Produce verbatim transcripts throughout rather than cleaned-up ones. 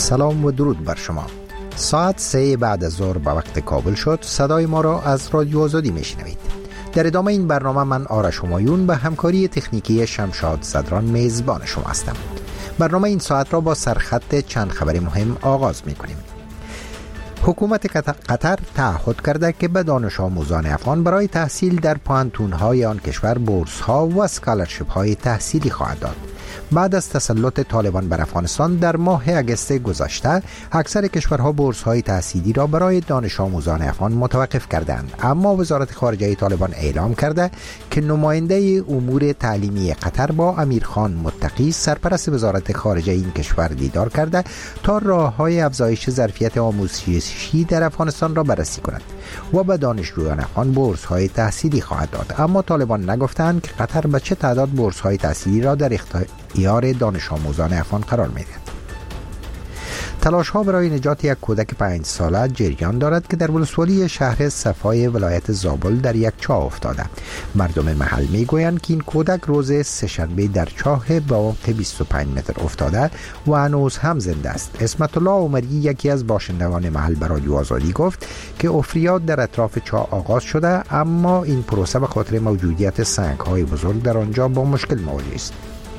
سلام و درود بر شما. ساعت سه بعد از ظهر به وقت کابل شد. صدای ما را از رادیو آزادی میشنوید. در ادامه این برنامه من آرش همایون به همکاری تکنیکی شمشاد صدران میزبان شما هستم. برنامه این ساعت را با سرخط چند خبر مهم آغاز میکنیم. حکومت قطر تعهد کرده که به دانش آموزان افغان برای تحصیل در پوهنتون‌های آن کشور بورس‌ها و اسکالرشیپ‌های تحصیلی خواهد داد. بعد از تسلط طالبان بر افغانستان در ماه اگست گذشته، اکثر کشورها بورس‌های تحصیلی را برای دانش آموزان افغان متوقف کردند، اما وزارت خارجه طالبان اعلام کرده که نماینده امور تعلیمی قطر با امیرخان متقی سرپرست وزارت خارجه این کشور دیدار کرده تا راه‌های افزایش ظرفیت آموزشی در افغانستان را بررسی کند و به دانشجویان افغان بورس‌های تحصیلی خواهد داد. اما طالبان نگفتند که قطر به چه تعداد بورس‌های تحصیلی را در اختیار دانش آموزان افغان قرار می‌دهد. تلاش ها برای نجات یک کودک پنج ساله جریان دارد که در ولسوالی شهر صفای ولایت زابل در یک چاه افتاده. مردم محل میگویند که این کودک روز سه‌شنبه در چاه با عمق بیست و پنج متر افتاده و هنوز هم زنده است. اسمت الله عمری یکی از باشندگان محل به رادیو آزادی گفت که افریاد در اطراف چاه آغاز شده، اما این پروسه به خاطر موجودیت سنگ های بزرگ در آنجا با مشکل مواجه است.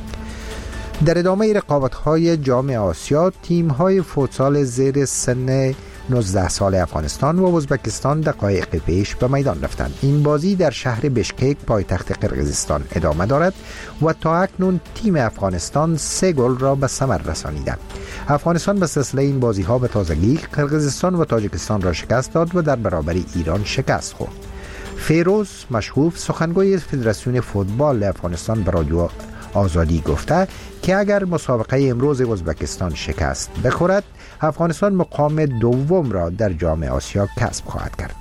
در ادامه رقابت‌های جام آسیا، تیم‌های فوتسال زیر سن نوزده سال افغانستان و ازبکستان دقایق پیش به میدان رفتند. این بازی در شهر بشکک پایتخت قرقیزستان ادامه دارد و تا اکنون تیم افغانستان سه گل را به ثمر رسانیده. افغانستان به سلسله این بازی‌ها به تازگی قرقیزستان و تاجیکستان را شکست داد و در برابر ایران شکست خورد. فیروز مشهوف سخنگوی فدراسیون فوتبال افغانستان به رادیو آزادی گفته که اگر مسابقه امروز ازبکستان شکست بخورد، افغانستان مقام دوم را در جام آسیا کسب خواهد کرد.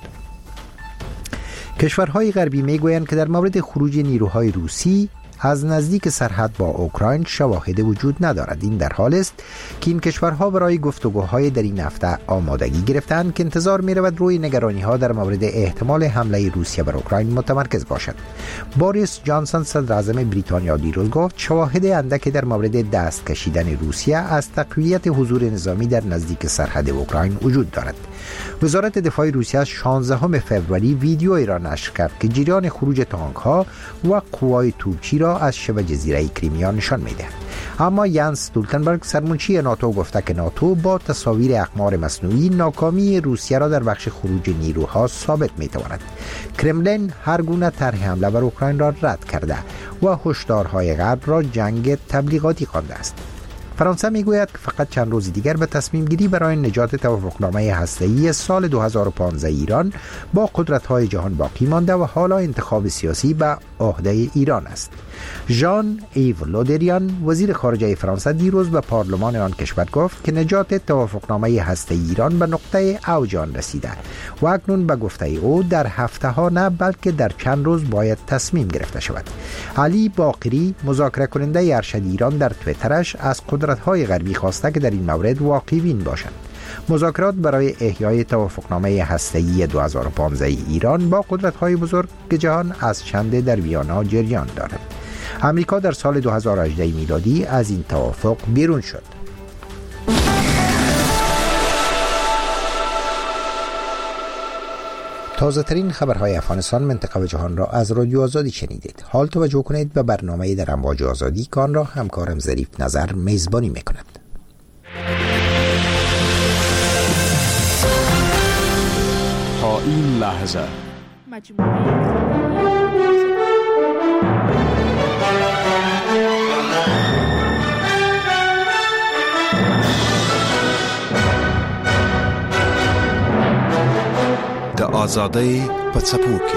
کشورهای غربی میگویند که در مورد خروج نیروهای روسی از نزدیک سرحد با اوکراین شواهد وجود ندارد. این در حال است که این کشورها برای گفتگوهای در این هفته آمادگی گرفتند که انتظار می رود روی نگرانی‌ها در مورد احتمال حمله روسیه بر اوکراین متمرکز باشد. بوریس جانسون صدر اعظم بریتانیا دیروز گفت شواهد اندکی در مورد دست کشیدن روسیه از تقویت حضور نظامی در نزدیک سرحد اوکراین وجود دارد. وزارت دفاع روسیه شانزدهم فوریه ویدیویی را نشر کرد که جریان خروج تانک‌ها و قوای توپچی را از شبه جزیره کریمیا نشان می‌دهد. اما یانس استولتنبرگ سرمنشی ناتو گفته که ناتو با تصاویر اقمار مصنوعی ناکامی روسیه را در بخش خروج نیروها ثابت می‌تواند. کرملین هر گونه طرح حمله بر اوکراین را رد کرده و هشدارهای غرب را جنگ تبلیغاتی خوانده است. فرانسه میگوید که فقط چند روز دیگر به تصمیم گیری برای نجات توافقنامه هسته‌ای سال دو هزار و پانزده ایران با قدرت‌های جهان باقی مانده و حالا انتخاب سیاسی به عهده ایران است. ژان ایو لودریان وزیر خارجه فرانسه دیروز به پارلمان آن کشور گفت که نجات توافقنامه هسته‌ای ایران به نقطه اوج آن رسیده و اکنون به گفته او در هفته‌ها نه بلکه در چند روز باید تصمیم گرفته شود. علی باقری مذاکره کننده ارشد ایران در توییترش از قدرت‌های غربی خواسته که در این مورد واقع‌بین باشند. مذاکرات برای احیای توافقنامه هسته‌ای دو هزار و پانزده ایران با قدرت‌های بزرگ جهان از چند در ویانا جریان دارد. امریکا در سال دو هزار و هجده میلادی از این توافق بیرون شد. تازه ترین خبرهای افغانستان، منطقه و جهان را از رادیو آزادی شنیدید. حال توجه کنید به برنامه در امواج آزادی که آن را همکارم ظریف نظر میزبانی میکند. تا این لحظه د آزادی په څپو کې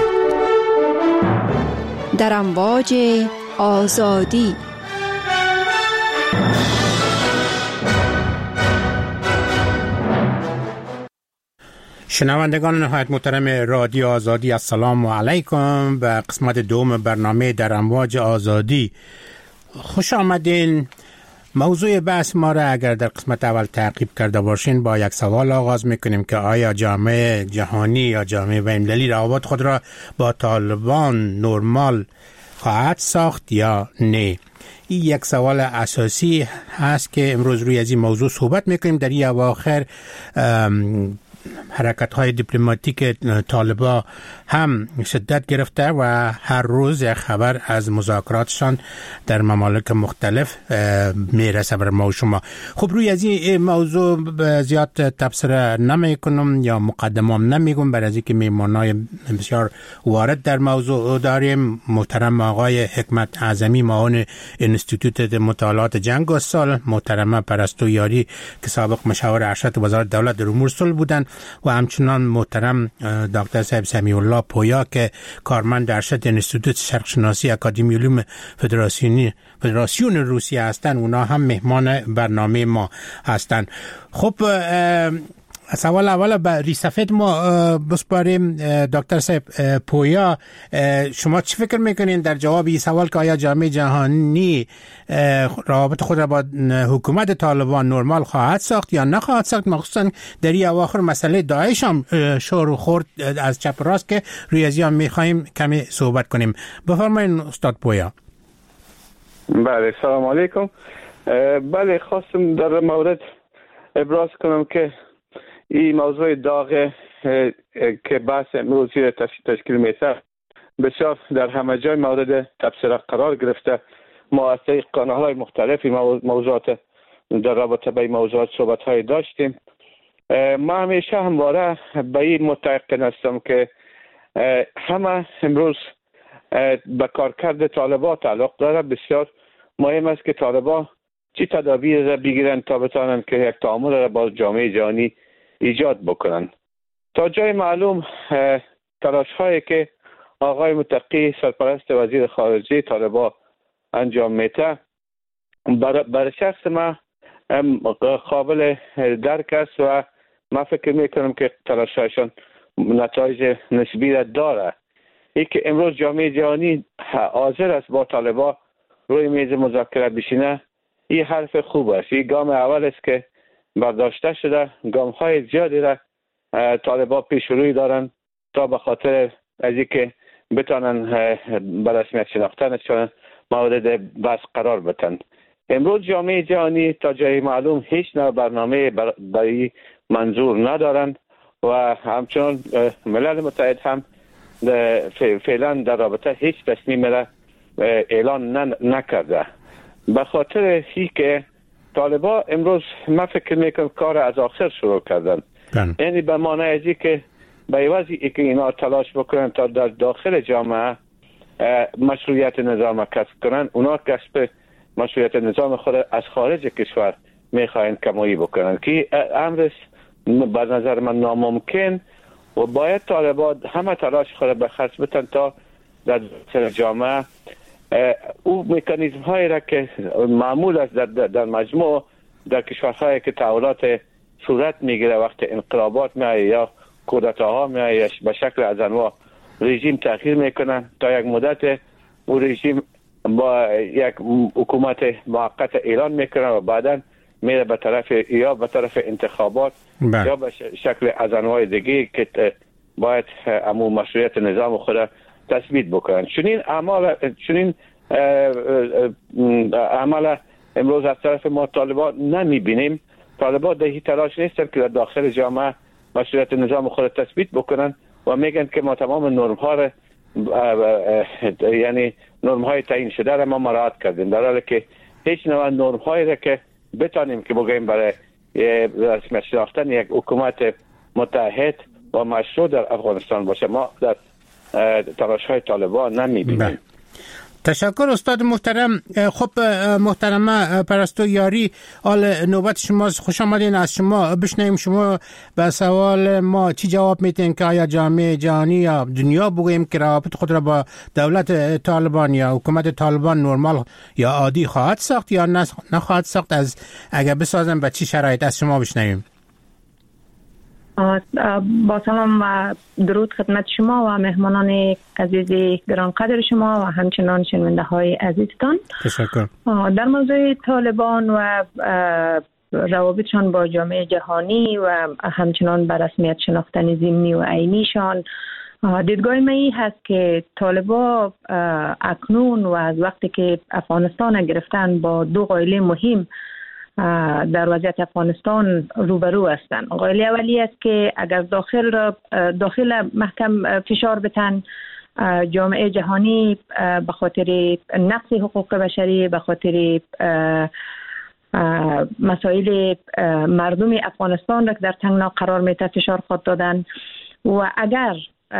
در امواج آزادی. شنوندگان نهایت محترم رادیو آزادی، السلام علیکم. به قسمت دوم برنامه در امواج آزادی خوش آمدین. موضوع بحث ما را اگر در قسمت اول تعقیب کرده باشین با یک سوال آغاز میکنیم که آیا جامعه جهانی یا جامعه بین‌المللی روابط خود را با طالبان نرمال خواهد ساخت یا نه؟ این یک سوال اساسی هست که امروز روی از این موضوع صحبت میکنیم. در این اواخر حرکت های دیپلماتیک طالبان هم شدت گرفته و هر روز یک خبر از مذاکراتشان در ممالک مختلف میرسه بر ما و شما. خب روی از این موضوع زیاد تبصره نمی کنم یا مقدمام نمیگم، برای از اینکه میمانای بسیار وارد در موضوع داریم. محترم آقای حکمت اعظمی معاون انستیتوت مطالعات جنگ و سال، محترم پرستو یاری که سابق مشاور ارشد وزارت دولت در امور صلح بودند و همچنان محترم دکتر صاحب سمیع الله پویا که کارمند ارشد انستیتوت شرق شناسی اکادمی علوم فدراسیونی فدراسیون روسیه هستند. اونا هم مهمان برنامه ما هستند. خب سوال اول به ریسفید ما بسپاریم. دکتر صاحب پویا، شما چی فکر میکنین در جواب این سوال که آیا جامعه جهانی روابط خود را با حکومت طالبان نرمال خواهد ساخت یا نخواهد ساخت، مخصوصا در این اواخر مسئله داعش هم شور و خورد از چپ راست که روی از این میخوایم کمی صحبت کنیم. بفرمایید استاد پویا. بله، سلام علیکم. بله، خواستم در مورد ابراز کنم که این موضوع داغ که بحث امروزی تشکیل میشه بسیار در همه جای مورد تبصره قرار گرفته. ما از طریق کانال‌های مختلفی موضوعات در رابطه با این موضوعات صحبت‌های داشتیم. ما همیشه همواره به این متعهد هستم که همه امروز به کارکرد طالبان تعلق داره. بسیار مهم است که طالبان چی تدابیر را بگیرن تا بتوانند که یک تعامل را با جامعه جهانی ایجاد بکنن. تا جای معلوم تلاش هایی که آقای متقی سرپرست وزیر خارجه طالبان انجام میده بر, بر شخص ما قابل درک است و من فکر میکنم که تلاش هایشان نتایج نسبی را داره. ای که امروز جامعه جهانی حاضر است با طالبان روی میز مذاکره بشینه، این حرف خوب است. این گام اول است که برداشته شده. گام های زیادی را طالبان پیش روی دارن تا به خاطر از اینکه بتانن به رسمیت شناختنشان مورد بحث قرار بدن. امروز جامعه جهانی تا جای معلوم هیچ نوع برنامه برای منظور ندارن و همچنان ملل متحد هم فعلا در رابطه هیچ تصمیم را اعلان نکرده. به خاطر هی که طالبان امروز من فکر میکنم کار از آخر شروع کردن. یعنی به معنی ازی که به عوضی که اینا تلاش بکنن تا در داخل جامعه مشروعیت نظام کسب کنن، اونا کسب مشروعیت نظام خود از خارج کشور میخواین کمایی بکنن که امر به نظر من ناممکن و باید طالبان همه تلاش خود به خرج بتن تا در داخل جامعه او مکانیزم هایی را که معمول است در, در مجموع در کشورهایی که تحولات صورت میگیره، وقت انقلابات میایه یا کودتاها میایه به شکل از انواع رژیم تغییر میکنن تا یک مدت او رژیم با یک حکومت موقت اعلان میکنن و بعدا میره به طرف یا به طرف انتخابات بله. یا به شکل از انواع دیگه که باید امو مشروعیت نظام خود تثبیت بکنن. چنین اعمال چنین عمل امروز از طرف ما طالبان نمیبینیم. طالبان در این تلاش نیستن که در داخل جامعه مشروعیت نظام خود تثبیت بکنن و میگن که ما تمام نرم ها را یعنی نرم های تعیین شده را ما مراعات کردیم، در حالی که هیچ نوع نرم هایی را که بتانیم که بگیم برای رسمیت شناختن یک حکومت متحد و مشروع در افغانستان باشه ما در تلاش های طالبان نمیبینیم. تشکر استاد محترم. خب محترمه پرستو یاری، حال نوبت شماست. خوش آمدین. از شما بشنویم شما به سوال ما چی جواب میتین که آیا جامعه جهانی یا دنیا بگوییم که روابط خود را با دولت طالبان یا حکومت طالبان نرمال یا عادی خواهد ساخت یا نخواهد ساخت؟ از اگر بسازم به چی شرایط از شما بشنویم. با سلام و درود خدمت شما و مهمانان عزیز گرانقدر شما و همچنان شنونده های عزیزتان. تشکر. در موضوع طالبان و روابطشان با جامعه جهانی و همچنان به رسمیت شناختن ضمنی و عینیشان دیدگاه من این هست که طالبان اکنون و از وقتی که افغانستان گرفتن با دو قائله مهم در وضعیت افغانستان روبرو هستند. قائله اولی است که اگر داخل را داخل محکم فشار بتن، جامعه جهانی به خاطر نقض حقوق بشری، به خاطر مسائل مردم افغانستان را که در تنگنا قرار میده فشار خود دادن، و اگر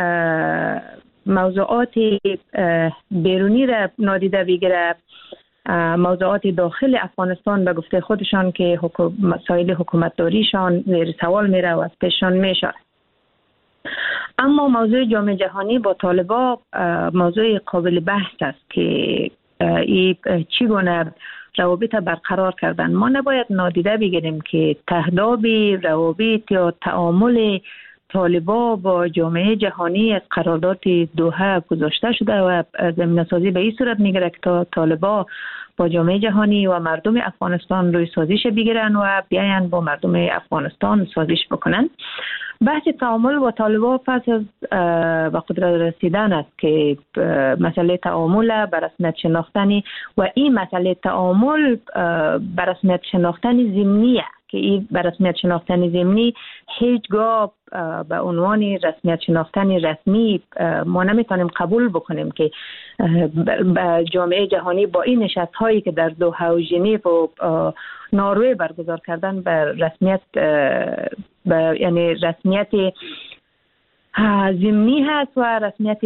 موضوعات بیرونی را نادیده بگیره، موضوعات داخل افغانستان به گفته خودشان که مسائل حکومتداریشان زیر سوال میره و از پیششان میشه. اما موضوع جامعه جهانی با طالبان موضوع قابل بحث است که این چگونه روابط برقرار کردن. ما نباید نادیده بگیریم که تهداب روابط یا تعامل طالبان با جامعه جهانی از قرارداد دوحه گذاشته شده و زمینه سازی به این صورت میگیره که طالبان با جامعه جهانی و مردم افغانستان روی سازش بگیرن و بیاین با مردم افغانستان سازش بکنن. بحث تعامل با طالبان پس از به قدرت رسیدن است که مسئله تعامل بر رسمیت شناختنی و این مسئله تعامل بر رسمیت شناختنی ضمنیه که این بر رسمیت شناختنی ضمنی هیچگاه به عنوان رسمیت شناختنی رسمی ما نمیتونیم قبول بکنیم که جامعه جهانی با این نشست هایی که در دوحه و ژنو و نروژ برگزار کردن بر رسمیت به یعنی رسمیت ضمنی هست و رسمیت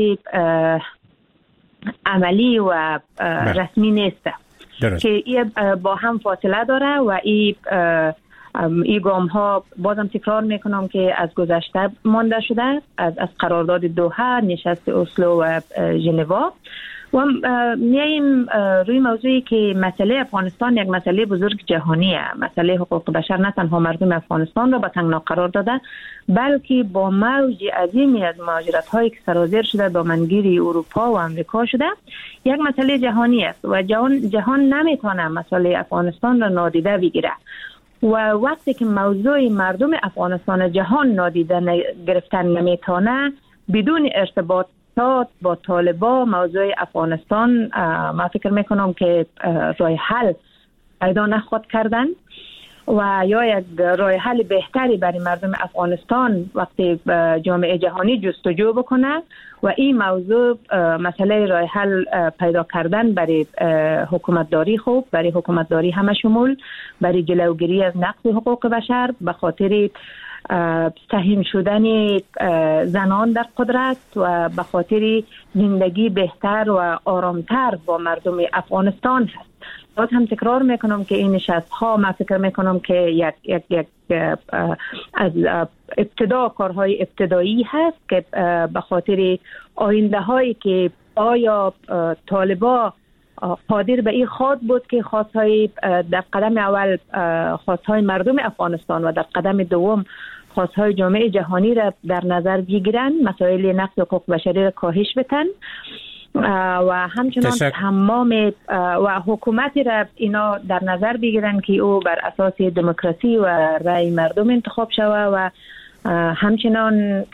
عملی و رسمی نیست که این با هم فاصله داره و این این گام ها بازم تکرار میکنم که از گذشته مانده شده از از قرارداد دوحه، نشست اسلو و ژنو و میایم روی موضوعی که مسئله افغانستان یک مسئله بزرگ جهانیه. مسئله حقوق بشر نه تنها مردم افغانستان را به تنگنا قرار داده بلکه با موج عظیمی از مهاجرت هایی که سرازیر شده دامنگیر اروپا و امریکا شده یک مسئله جهانی است و جهان جهان نمیتونه مسئله افغانستان را نادیده بگیره و وقتی که موضوع مردم افغانستان جهان نادیده گرفتن نمیتونه بدون ارتباط با طالبان موضوع افغانستان ما فکر میکنم که راه حل پیدا نخواهد کردن و یا یک راه حل بهتری برای مردم افغانستان وقتی جامعه جهانی جستجو بکنه و این موضوع مسئله راه حل پیدا کردن برای حکومتداری خوب، برای حکومتداری همه شمول، برای جلوگیری از نقض حقوق بشر به خاطر سهم شدن زنان در قدرت و به خاطر زندگی بهتر و آرامتر با مردم افغانستان هست. باز هم تکرار میکنم که این نشست ها من فکر میکنم که یک یک یک از ابتدا کارهای ابتدایی هست که به خاطر آینده هایی که آیا طالبان قادر به این خواد بود که خواستهای در قدم اول خواستهای مردم افغانستان و در قدم دوم خواستهای جامعه جهانی را در نظر بگیرن، مسائل نقض حقوق بشری را کاهش بدن و همچنان تمام و حکومتی را اینا در نظر بگیرن که او بر اساس دموکراسی و رأی مردم انتخاب شوه و همچنان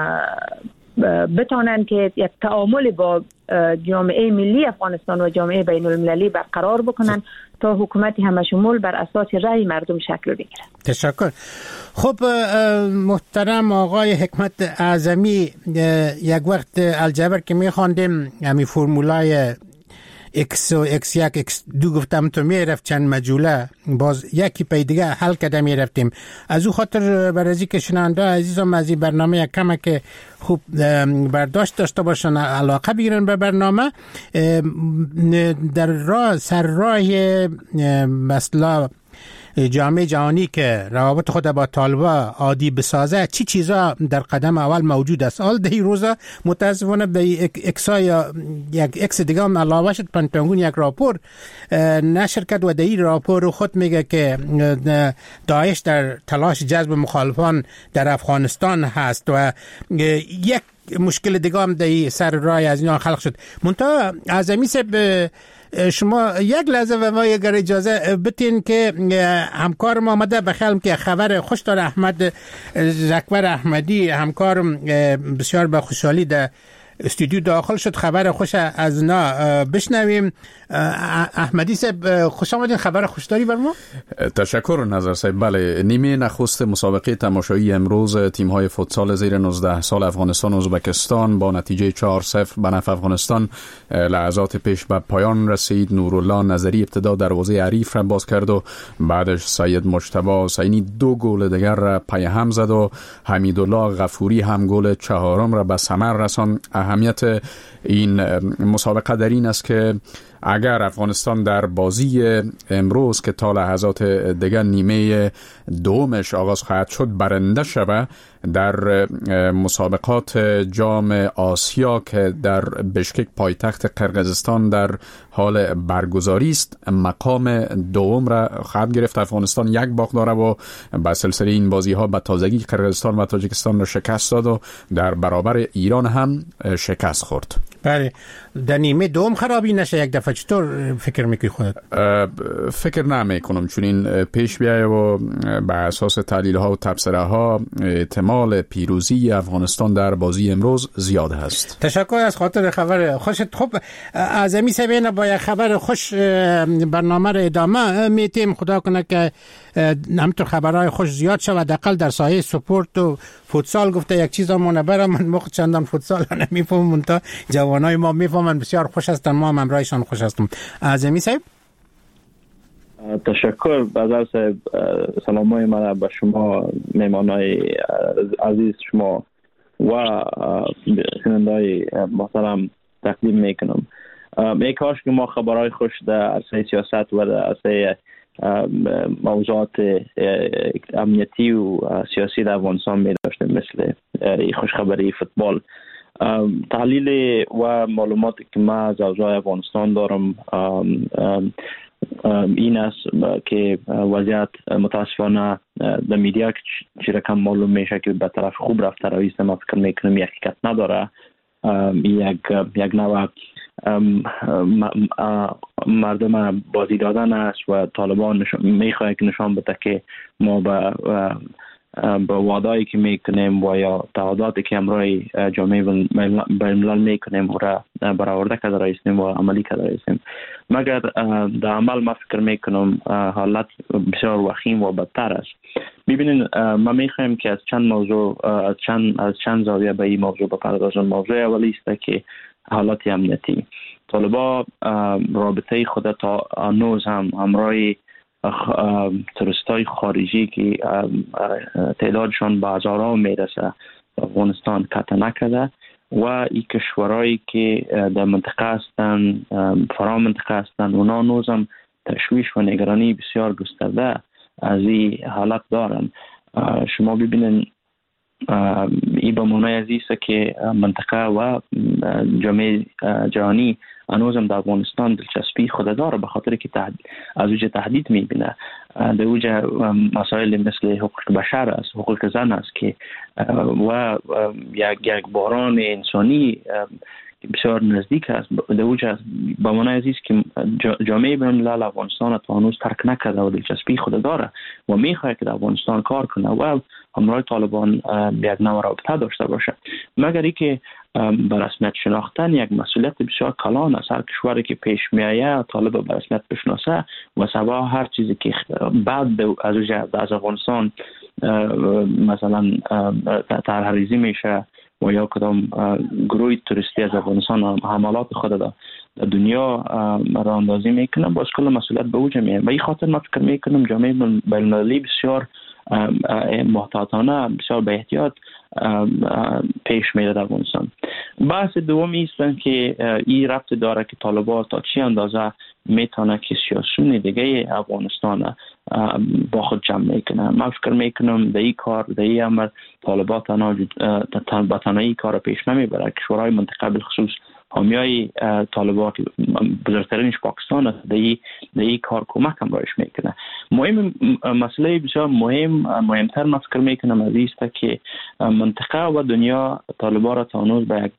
بتانن که یک تعامل با جامعه ملی افغانستان و جامعه بین المللی برقرار بکنن تا حکومتی همه شمول بر اساس رأی مردم شکل بگیره. تشکر. خب محترم آقای حکمت اعظمی، یک وقت الجبر که میخواندیم همین فرمولای اکس و اکس یک اکس دو گفتم تو میرفت چند مجوله باز یکی پی دیگه حل کده میرفتیم. از او خاطر برازی که شنانده عزیزم از این برنامه یک کمه که خوب برداشت داشته باشن، علاقه بگیرن به برنامه، در راه سر راه مثلا جامعه جهانی که روابط خود با طالبان عادی بسازه چی چیزا در قدم اول موجود است؟ آل ده روزا متاسفانه به اکسا یا یک اکس دیگه هم علاوه شد پنتاگون یک راپور نشر کرد و در این راپور خود میگه که داعش در تلاش جذب مخالفان در افغانستان هست و یک مشکل دیگه هم در سر راه از اینا خلق شد. منتها اعظمی صاحب شما یک لحظه و ما اگر اجازه بتین که همکار ما آمده بخیالم که خبر خوش داره. احمد زکبر احمدی همکارم بسیار به خوشحالی در استودیو داخل شد، خبر خوش از نا بشنویم. احمدی صاحب خوش آمدین، خبر خوش داری بر ما؟ تشکر نظر صاحب. بله، نیمه نخست مسابقه تماشایی امروز تیم‌های فوتسال زیر نوزده سال افغانستان و ازبکستان با نتیجه چهار صفر به نفع افغانستان لحظات پیش به پایان رسید. نورالله نظری ابتدا دروازه حریف را باز کرد و بعدش سید مجتبی حسینی دو گل دیگر را پی هم زد و حمیدالله غفوری هم گل چهارم را به ثمر رساند. اهمیت این مسابقه در این است که اگر افغانستان در بازی امروز که تا لحظات دیگر نیمه دومش آغاز خواهد شد برنده شود در مسابقات جام آسیا که در بشکک پایتخت قرقیزستان در حال برگزاری است مقام دوم را خواهد گرفت. افغانستان یک باخت داره و با سلسله این بازی ها به تازگی قرقیزستان و تاجیکستان را شکست داد و در برابر ایران هم شکست خورد. بله، در نیمه دوم خرابی نشه یک دفعه. چطور فکر میکنی خودت؟ فکر نمیکنم، چون این پیش بیایه و به اساس تحلیل ها و تبصره ها احتمال پیروزی افغانستان در بازی امروز زیاد هست. تشکر از خاطر خبر خوشت. خب اعظمی صاحب با یک خبر خوش برنامه را ادامه میتیم. خدا کنه که همینطور خبرهای خوش زیاد شود، حداقل در سایه سپورت و فوتسال. گفته یک چیزا منبره، من موقع چندان فوتسال نمیفهمم تا جوانای ما میفهمن، بسیار خوش هستن، ما هم همراهشان خوش هستم. اعظمی صاحب تشکر. بازار صاحب سلامای من به شما، مهمانای عزیز شما و شنوندای محترم تقدیم میکنم. ای کاش که ما خبرهای خوش در عرصه سیاست و در عرصه موضوعات امنیتی و سیاسی در افغانستان می داشتیم، مثل خوشخبری فوتبال. تحلیل و معلوماتی که ما از اوضاع افغانستان دارم این است که وضعیت متاسفانه در میدیا چی رقم معلوم میشه که به طرف خوب رفته رویست. ما فکر میکنم یک حقیقت نداره، یک یک نوع مردم بازی دادن است و طالبان میخواد که نشان بده که ما به با وعده‌ای که میکنیم و یا تعهداتی که امروی جامعه بین‌الملل میکنیم و را برآورده کرده رایستیم و عملی کرده رایستیم، مگر در عمل ما فکر میکنم حالت بسیار وخیم و بدتر است. ببینین، ما میخوایم که از چند موضوع از چند از چند زاویه به این موضوع بپردازیم. موضوع اولی است که حالت امنیتی. طالبان رابطه خود تا هنوز هم امروی توریستای خارجی که تعدادشان به هزارها میرسه افغانستان قطع نکرده و این کشورهایی که در منطقه هستند، فرا منطقه هستند، اونا هنوز هم تشویش و نگرانی بسیار گسترده از این حالت دارن. شما ببینین این به معنی از است که منطقه و جامعه جهانی هنوزم در افغانستان دلچسپی خود داره، به خاطر که از وجه تهدید میبینه. در وجه مسائل مثل حقوق بشر است، حقوق زن است که و یک یک بحران انسانی بسیار نزدیک است. در وجه به معنی از است که جامعه بین‌الملل افغانستان تا هنوز ترک نکرده و دلچسپی خود داره و میخواد که در افغانستان کار کنه و همراه طالبان یک نوع رابطه داشته باشه. مگر اینکه به رسمیت شناختن یک مسئولیت بسیار کلان است. هر کشوری که پیش میآید طالب به رسمیت بشناسه و سوا هر چیزی که بعد از از افغانستان مثلا طرحریزی میشه و یا کدام گروه توریستی از افغانستان حملات خود در دنیا راه اندازی میکنه، باز کل مسئولیت به اوج میاد. و این خاطر من فکر میکنم جامعه بین‌المللی بسیار محتاطانه، بسیار به احتیاط پیش میره در افغانستان. بحث دومی است که این ربط داره که طالبان تا چی اندازه میتونه که سیاسیون دیگه افغانستان با خود جمع میکنه. من فکر میکنم در این کار، در این عمل طالبان تنها تنهایی کار پیش نمیبره. کشورهای منطقه بالخصوص حامیای طالبان بزرگترینش پاکستان است، در این کار کمک هم رایش میکنه. مهم مسئله بسیار مهم مهمتر من فکر میکنم از است که منطقه و دنیا طالبان را تا هنوز به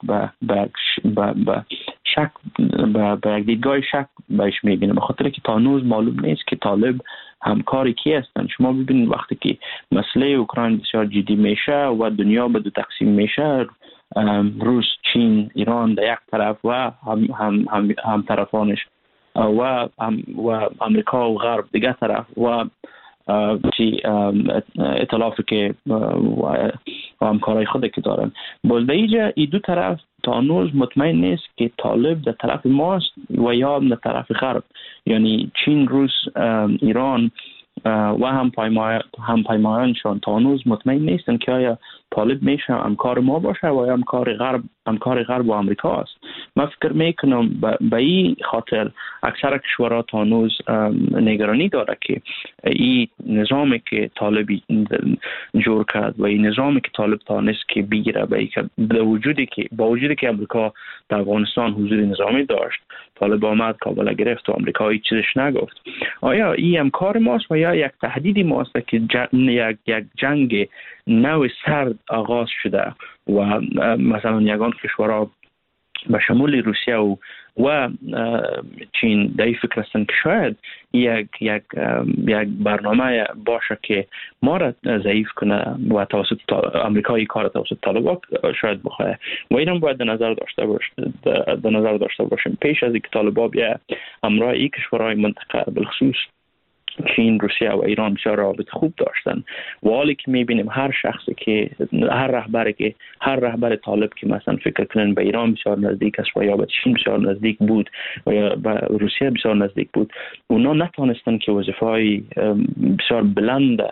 به شک به یک دیدگاه شک بهش میبینه، به خاطر که تا هنوز معلوم نیست که طالب همکاری کی هستن. شما ببینید وقتی که مسئله اوکراین بسیار جدی میشه و دنیا به دو تقسیم میشه، روس، چین، ایران در یک طرف و هم هم هم, هم طرفانش و هم و امریکا و غرب دیگه طرف و چی ائتلافی که و همکارای خود که دارن. باز در اینجا این دو طرف تا هنوز مطمئن نیست که طالب در طرف ماست و یا در طرف غرب، یعنی چین، روس، ایران و هم پایمای هم پایمایانشان تا هنوز مطمئن نیستن که آیا طالب میشه همکار ما باشه و یا همکار غرب همکار غرب و آمریکا است. من فکر میکنم به این خاطر اکثر کشورها تا هنوز نگرانی داره که این نظامی که طالبی جور کرد و این نظامی که طالب تانست که بگیره به وجودی که با وجودی که آمریکا در افغانستان حضور نظامی داشت، طالب آمد کابل گرفت و آمریکا هیچ چیزش نگفت. آیا این همکار ماست و یا یک تهدیدی ماست که یک یک جنگ نو سرد آغاز شده و مثلا یگان کشورها به شمول روسیه و و چین در این فکر هستند که شاید یک یک یک برنامه باشه که ما را ضعیف کنه و توسط آمریکایی کار توسط طالبان شاید بخواه و این هم باید در نظر داشته باشیم در نظر داشته باشیم پیش از اینکه طالبان بیا همراه این کشورهای منطقه بالخصوص چین، روسیه و ایران بسیار رابطه خوب داشتن و حالی که میبینیم هر شخصی که هر رهبری که هر رهبر طالب که مثلا فکر کنن به ایران بسیار نزدیک است و یا به چین بسیار نزدیک بود و یا به روسیه بسیار نزدیک بود، اونا نتونستن که وظیفه‌های بسیار بلند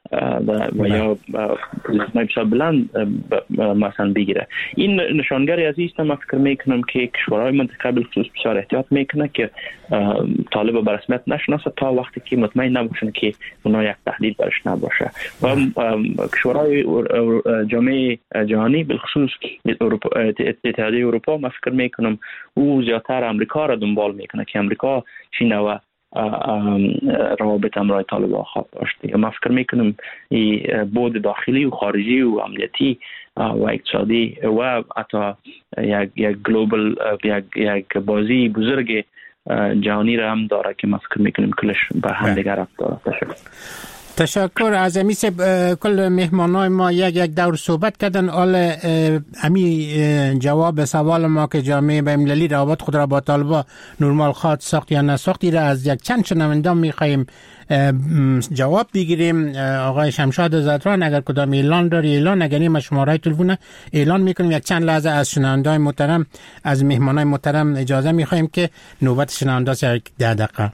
و یا بسیار بلند مثلا بگیره. این نشانگری از است. من فکر میکنم که کشورهای منطقه بالخصوص بسیار احتیاط میکنه که طالب به رسمیت نشناسه تا وقتی که مطمئن نباشن که اونا یک تهدید برش نباشه. و کشورهای جامعه جهانی بالخصوص اتحادیه اروپا من فکر میکنم او زیادتر امریکا را دنبال میکنه که امریکا چین و روابط امرای طالبان خواهد داشت. من فکر میکنم این بود داخلی و خارجی و امنیتی و اقتصادی و حتی یک یک گلوبال یک یک بازی بزرگ جهانی را هم داره که ما فکر میکنیم کلش به هم دیگر ربط داره. تشکر. تشکر از امی سب کل مهمانای ما یک یک دور صحبت کردن. آل امی جواب سوال ما که جامعه بین‌المللی روابط خود را با طالبان نرمال خواهد ساخت یا نساختی را از یک چند شنونده می‌خوایم جواب بگیریم. آقای شمشاد زدران اگر کدام اعلان داری اعلان، اگر ما شماره تلفن اعلان میکنیم. یک چند لحظه از شنونده‌های محترم از مهمانای محترم اجازه می‌خوایم که نوبت شنونده سر ده دقیقه.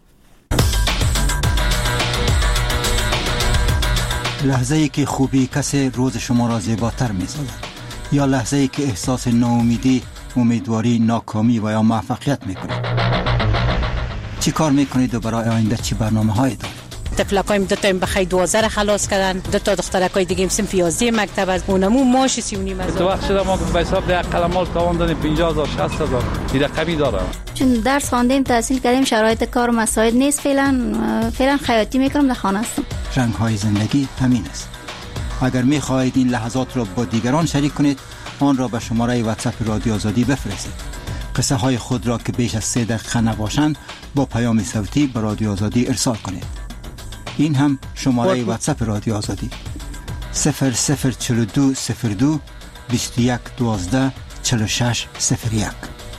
لحظه ای که خوبی کسی روز شما را زیباتر می سازد، یا لحظه ای که احساس ناامیدی، امیدواری، ناکامی و یا موفقیت می کنید. چی کار می کنید و برای آینده چی برنامه هایی دارید؟ تفلکایم دو تا این بخی دوازده را خلاص کردن، دو تا دخترکای دیگه صنف یازده مکتب از اونمو ماش سی و نیم هزار. تو وقت شده ما به حساب ده قلمال تاوان دادیم پنجاه هزار شصت هزار این رقمی داره. چون درس خواندیم تحصیل کردیم شرایط کار مساعد نیست، فعلا فعلا خیاطی میکنم در خانه هستم. رنگ های زندگی همین است. اگر می خواهید این لحظات را با دیگران شریک کنید، آن را به شماره واتساپ رادیو آزادی بفرستید. قصه های خود را که بیش از سه دقیقه نباشند با پیام صوتی به رادیو آزادی ارسال کنید. این هم شماره واتساپ رادیو آزادی صفر صفر چهل و دو صفر دو بیست و یک دوازده چهل و شش صفر یک.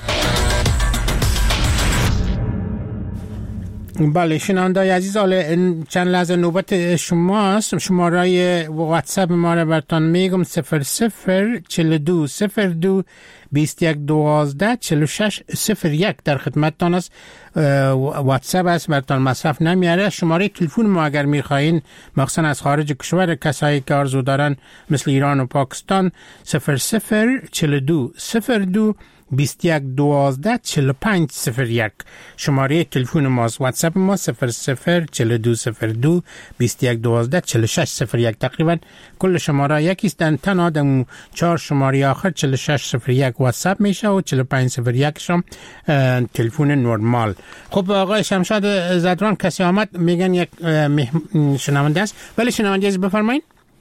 بله شنونده‌های عزیز، چند لحظه نوبت شماست. شماره واتساپ ما را براتون میگم صفر صفر چهل و دو صفر دو بیست و یک دوازده چهل و شش صفر یک در خدمتتان است. واتساپ است، براتون مصرف نمیاره. شماره تلفن ما اگر میخواین مخصوصا از خارج کشور کسایی که آرزو دارن مثل ایران و پاکستان صفر صفر چهل و دو صفر دو بیست و یک دوازده چهل و پنج صفر یک. شماره تلفن ماست. واتساپ ما صفر صفر چهل و دو صفر دو بیست و یک دوازده چهل و شش صفر یک. تقریبا کل شماره یکی است. تنها دم چهار شماره آخر چهل و شش صفر یک واتساپ میشه و چهل و پنج صفر یک شم تلفن نورمال. خب آقای شمشاد زدران کسی آمد میگن یک شنونده است. ولی شنونده از بفرمایید.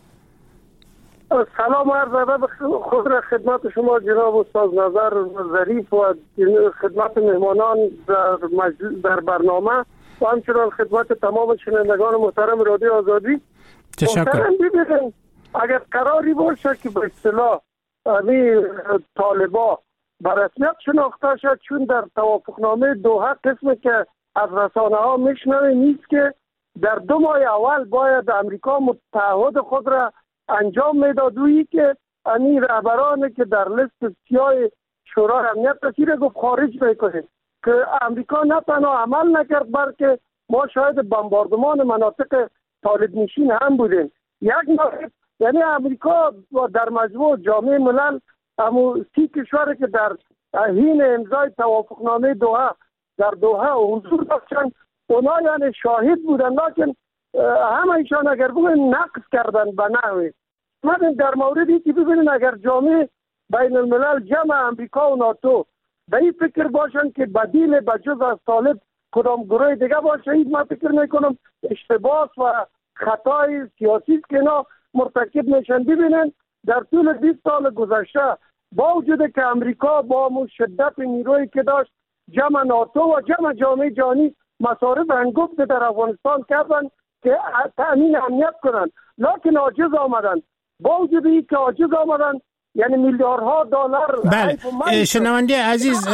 سلام عرض ادب خود را خدمت شما جناب استاد نظر ظریف و خدمت مهمانان در مجلس در برنامه و همچنان خدمت تمام شنوندگان محترم رادیو آزادی. تشکر. ببینید اگر قراری باشه که به اصطلاح امی طالبا به رسمیت شناخته شد، چون در توافقنامه دوحه قسمی که از رسانه ها میشنوه نیست که در دو ماه اول باید امریکا متحد خود را انجام میدادویی که امی رهبرانی که در لیست سیاه شورای امنیت رسیده گفت خارج میکنه که امریکا نه تنها عمل نکرد بلکه ما شاید بمباردمان مناطق طالب نشین هم بودیم. یک مورد یعنی امریکا در مجموع جامعه ملل اما سی کشوری که در حین امضای توافقنامه دوحه در دوحه حضور داشتن اونا یعنی شاهد بودن، لیکن همه ایشان اگر بگوین نقص کردن به نحوی. من در موردی که ببینید اگر جامعه بین الملل جمع امریکا و ناتو به این فکر باشن که بدیل بجز از طالب کدام گروه دیگه باشه، این من فکر میکنم اشتباه و خطای سیاسی است که اینا مرتکب میشن. ببینن در طول بیست سال گذشته با وجود که امریکا با مو شدت نیرویی که داشت جمع ناتو و جمع جامعه جهانی مصارف هنگفت در افغانستان کردن که تأمین امنیت کنن، لکن عاجز آمدن. با وجود که عاجز آمدن یعنی میلیاردها دلار. بله شنونده عزیز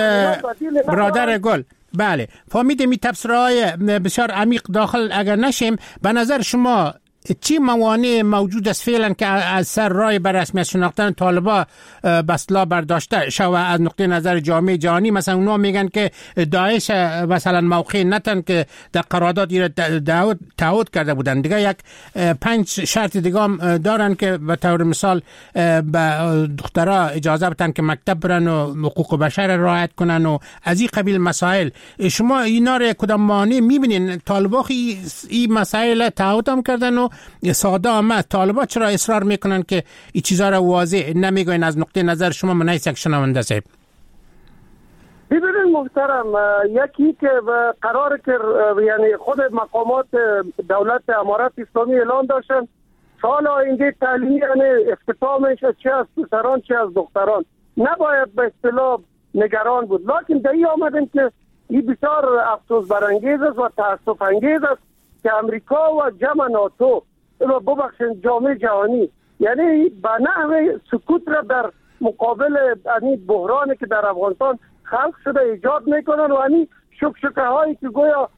برادر گل، بله فهمیدم این تفسیرهای بسیار عمیق داخل اگر نشیم، به نظر شما چی موانع موجود است فعلا که از سر راه بر رسمیت شناختن طالبا بسلا برداشته شو از نقطه نظر جامعه جهانی؟ مثلا اونا میگن که داعش مثلا موقع نتن که در قرارداد تعهد کرده بودن، دیگه یک پنج شرط دیگه هم دارن که به طور مثال به دخترها اجازه بدن که مکتب برن و حقوق بشر رعایت کنن و از این قبیل مسائل. شما اینا رو کدام مانع میبینین؟ طالبا این مسائل تعهد هم کردن و ساده آمد. طالبا چرا اصرار میکنن که این چیزا را واضح نمیگوین؟ از نقطه نظر شما من یک شنونده صاحب. ببینید محترم، یکی که قرار که یعنی خود مقامات دولت امارات اسلامی اعلان داشتن سال آینده تعلیمی یعنی افتتاح میشه چه از پسران چه از دختران، نباید به اصطلاح نگران بود. لکن در این آمدن که این بسیار افسوس برانگیز است و تأسف انگیز است که امریکا و جمع ناتو و ببخشید جامعه جهانی یعنی به نحو سکوت را در مقابل این بحرانی که در افغانستان خلق شده ایجاد میکنن و این شکشکه هایی که گویا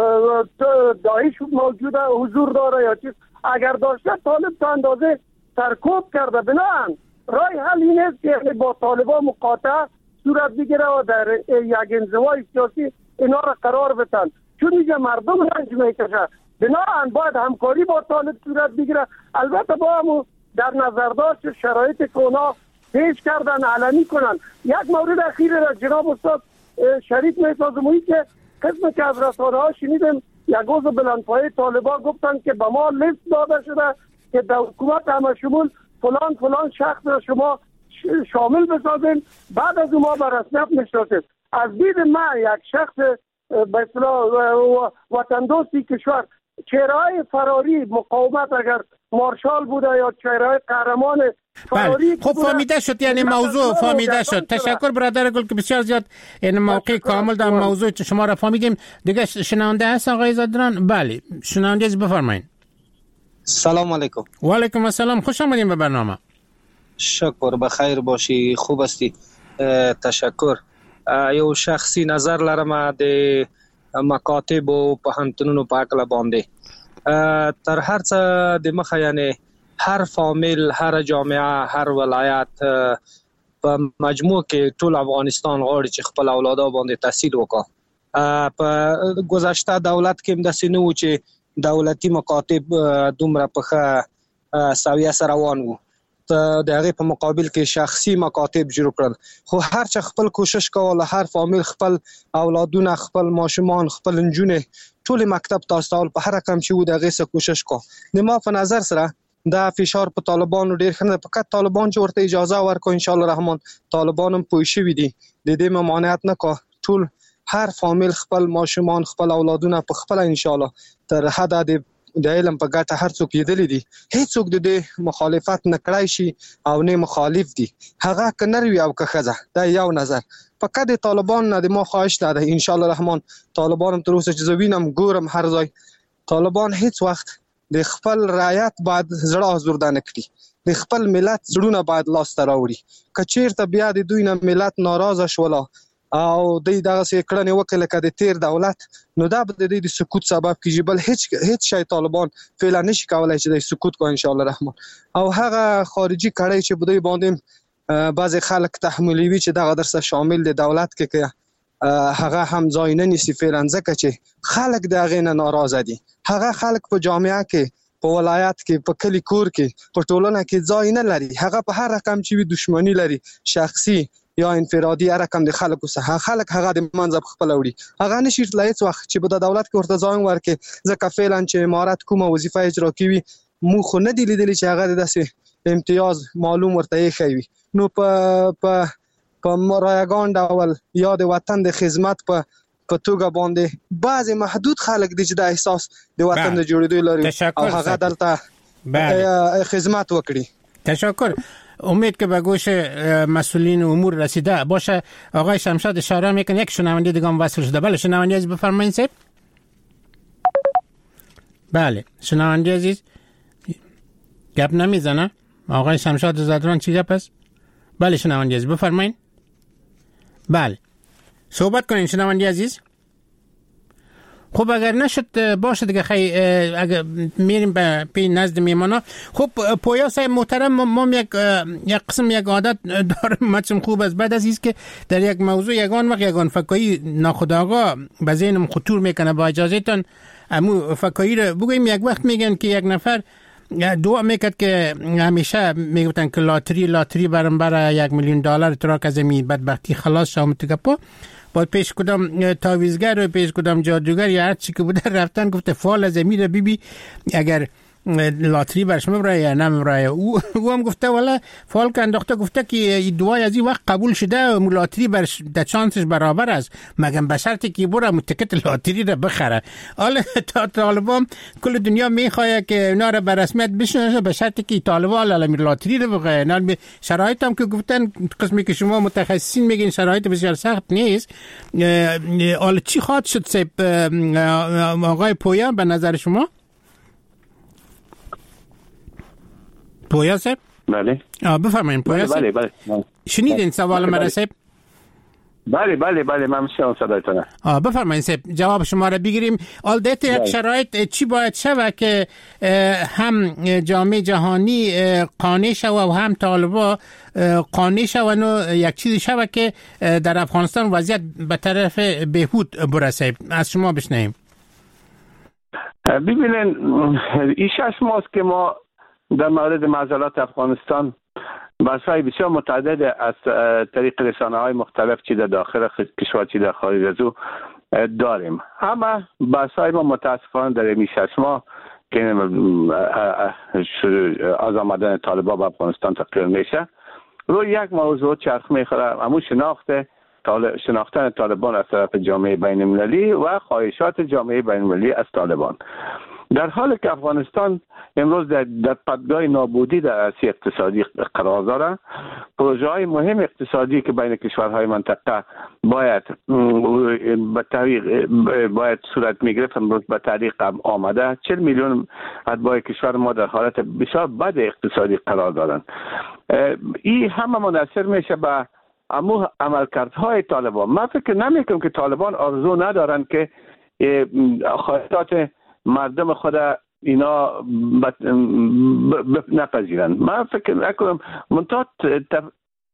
داعش موجوده حضور داره یا چیز اگر داشته طالب تا اندازه سرکوب کرده. بنابراین راه حل این است که یعنی با طالبان مقاطعه صورت بگیره و در یک انزوای سیاسی اینا را قرار بدن، چون اینجا مردم رنج میکشه. بنابراین باید همکاری با طالب صورت بگیره، البته با هم در نظر داشت شرایط که اونا پیش کردن علنی کنن. یک مورد اخیر را جناب استاد شریک میسازم این که قسم که از رسانه ها شنیدم یک عضو بلندپایه طالبان گفتن که به ما لیست داده شده که در حکومت همه شمول فلان فلان شخص را شما شامل بسازین، بعد از ما به رسمیت میشناسید. از دید من یک شخص به اصطلاح وطن دوستی کشور چهره‌های فراری مقاومت اگر مارشال بوده یا چهره‌های قهرمان فراری خب فهمیده شد، یعنی موضوع فهمیده شد. تشکر برادر گل که بسیار زیاد این موقع کامل در موضوع شما را فهمیدیم. دیگه شنونده هست آقای زدران؟ بله شنونده از بفرمایید. سلام علیکم. و علیکم السلام، خوش آمدید به برنامه. شکر، بخیر باشی، خوب هستی. تشکر. یو شخصی نظر لرم د مکاتب او پوهنتونونو په اړه باندې تر هر څه د مخه یعنی هر فامیل، هر جامعه، هر ولایت په مجموع کې ټول افغانستان غواړي چې خپل اولاده باندې تحصیل وکړي. په گذشته دولت کې هم داسې نه و چې دولتي مکاتب دومره په ښه سویه سره روان وو. د هغه په مقابل کې شخصي مکاتب جوړ کړل. خو هر چا خپل کوشش کوله، هر فامیل خپل اولادونه، خپل ماشومان، خپل نجونه ټول مکتب تاسو په هر رقم چې و د هغه څخه کوشش کو. د ما په نظر سره دا فشار په طالبانو ډیر خنه، فقط طالبان چې ورته اجازه ورکو ان شاء الله رحمان طالبان هم پوه شي دي د دې ممانعت نه کو. ټول هر فامیل خپل ماشومان، خپل اولادونه په خپل ان شاء الله تر حد د د علم په ګټه هر څوک لیدلی دي. هیڅوک د دې مخالفت نه کړای شي او نه مخالف دي، هغه کنروي او که خزه. دا یو نظر. فقط د طالبان نه د ما خواهش ده ان شاء الله رحمان طالبان تر اوسه چې زوینم ګورم هر ځای طالبان هیڅ وخت د خپل رعایت باید زړه آزرده نه کړي، د خپل ملت زړونه باید لاس ته راوړي. که چیرته بیا د دوی نه ملت ناراضه شولا او دوی دغه څه کړنې وکړي لکه د تیر دولت، نو دا به د دوی د سکوت سبب کیږي. بل هیڅ هیڅ شی طالبان فعلا نشي کولای چې د سکوت کو ان شاء الله رحمان. او هغه خارجي کړي چې بده باندې بعض خلک تحملوي چې دغه درسه شامل د دولت کې کې هغه هم ځای نه نیسي فعلا، ځکه چې خلک دغه نه ناراضه دي. هغه خلک په جامعه کې، په ولایت کې، په کلی کور کې، په ټولنه کې ځای نه لري. هغه په هر رقم چې وي دښمنی لري، شخصي یا انفرادي هر رقم د خلکو سره خلک هغه د منځب خپل وړي. هغه نشي تلای هیڅ وخت چې په دولت کې ورته ځای ورکړي، ځکه فعلا چې امارات کومه وظیفه اجرا کوي مو خو نه دی لیدلی چې هغه داسې امتیاز معلوم ورته یې کوي. نو په په په مرایگان ډول یا د وطن د خدمت په په توګه باندې بعض محدود خلک دي چې د احساس د وطن د جوړېدو لري او هغه دلته خدمت وکړي. تشکر. امید که به گوش مسئولین امور رسیده باشه. آقای شمشاد اشاره میکنه یک شنونده دیگه هم وصل شده. بله شنونده عزیز بفرمایید سید. بله شنونده عزیز گپ نمیزنه آقای شمشاد زدران چی گپ است؟ بله شنونده عزیز بفرمایید. بله صحبت کنین شنونده عزیز. خب اگر نشد باشه دیگه خیلی اگر میریم به پی نزد میمانا. خب پویا صاحب محترم ما یک یک قسم یک عادت دارم مچم خوب است بعد از اینکه که در یک موضوع یگان وقت یگان فکایی ناخودآگاه به ذهنم خطور میکنه با اجازهتون امو فکایی رو بگویم. یک وقت میگن که یک نفر دعا میکرد که همیشه میگفتن که لاتری لاتری برام برای یک میلیون دلار تراک از این بدبختی خلاص شام تکپو بعد پیش کدام تاویزگر و پیش کدام جادوگر یا هر چی که بوده رفتن گفته فال از امیر بی بی اگر لاتری برش مبرای یا نمبرای او او هم گفته والا فال که انداخته گفته که دعای از این وقت قبول شده و لاتری برش در چانسش برابر است مگم به شرطی که بره متکت لاتری را بخره. حالا تا طالبان کل دنیا میخواه که اونا را به رسمیت بشناسه به شرطی که طالبان الان لاتری را بخره. شرایط هم که گفتن قسمی که شما متخصصین میگین شرایط بسیار سخت نیست. حالا چی خواهد شد سیب آقای پویا به نظر شما؟ پویا صاحب؟ بله. بفرمایید پویا صاحب. بله بله. بله. شنیدین سوال مرا صاحب؟ بله بله بله من شما صدایتونه. آه بفرمایید صاحب جواب شما را بگیریم. البته یک شرایط چی باید شود که هم جامعه جهانی قانع شود و هم طالبا قانع شود و یک چیزی شود که در افغانستان وضعیت به طرف بهبود برسه. از شما بشنویم. ببینین این شش ماست که ما در مورد معضلات افغانستان بحث‌های بسیار متعدد از طریق رسانه‌های مختلف چی در داخل کشور چی در خارج از او داریم. همه بحث‌های ما متاسفانه در این شش ماه که از آمدن طالبان به افغانستان تقریر میشه روی یک موضوع چرخ میخوره، همون شناخت شناختن طالبان از طرف جامعه بین المللی و خواهشات جامعه بین المللی از طالبان، در حالی که افغانستان امروز در, در پدگاه نابودی در عرصه اقتصادی قرار داره. پروژه های مهم اقتصادی که بین کشورهای منطقه باید به طریق باید صورت میگرفت امروز به طریق آمده. چهل میلیون اتباع کشور ما در حالت بسیار بد اقتصادی قرار دارند. این همه منحصر میشه به امو عملکردهای طالبان. من فکر نمیکنم که طالبان آرزو ندارن که خواهشات مردم خود اینا نپذیرن. من فکر نکنم منتها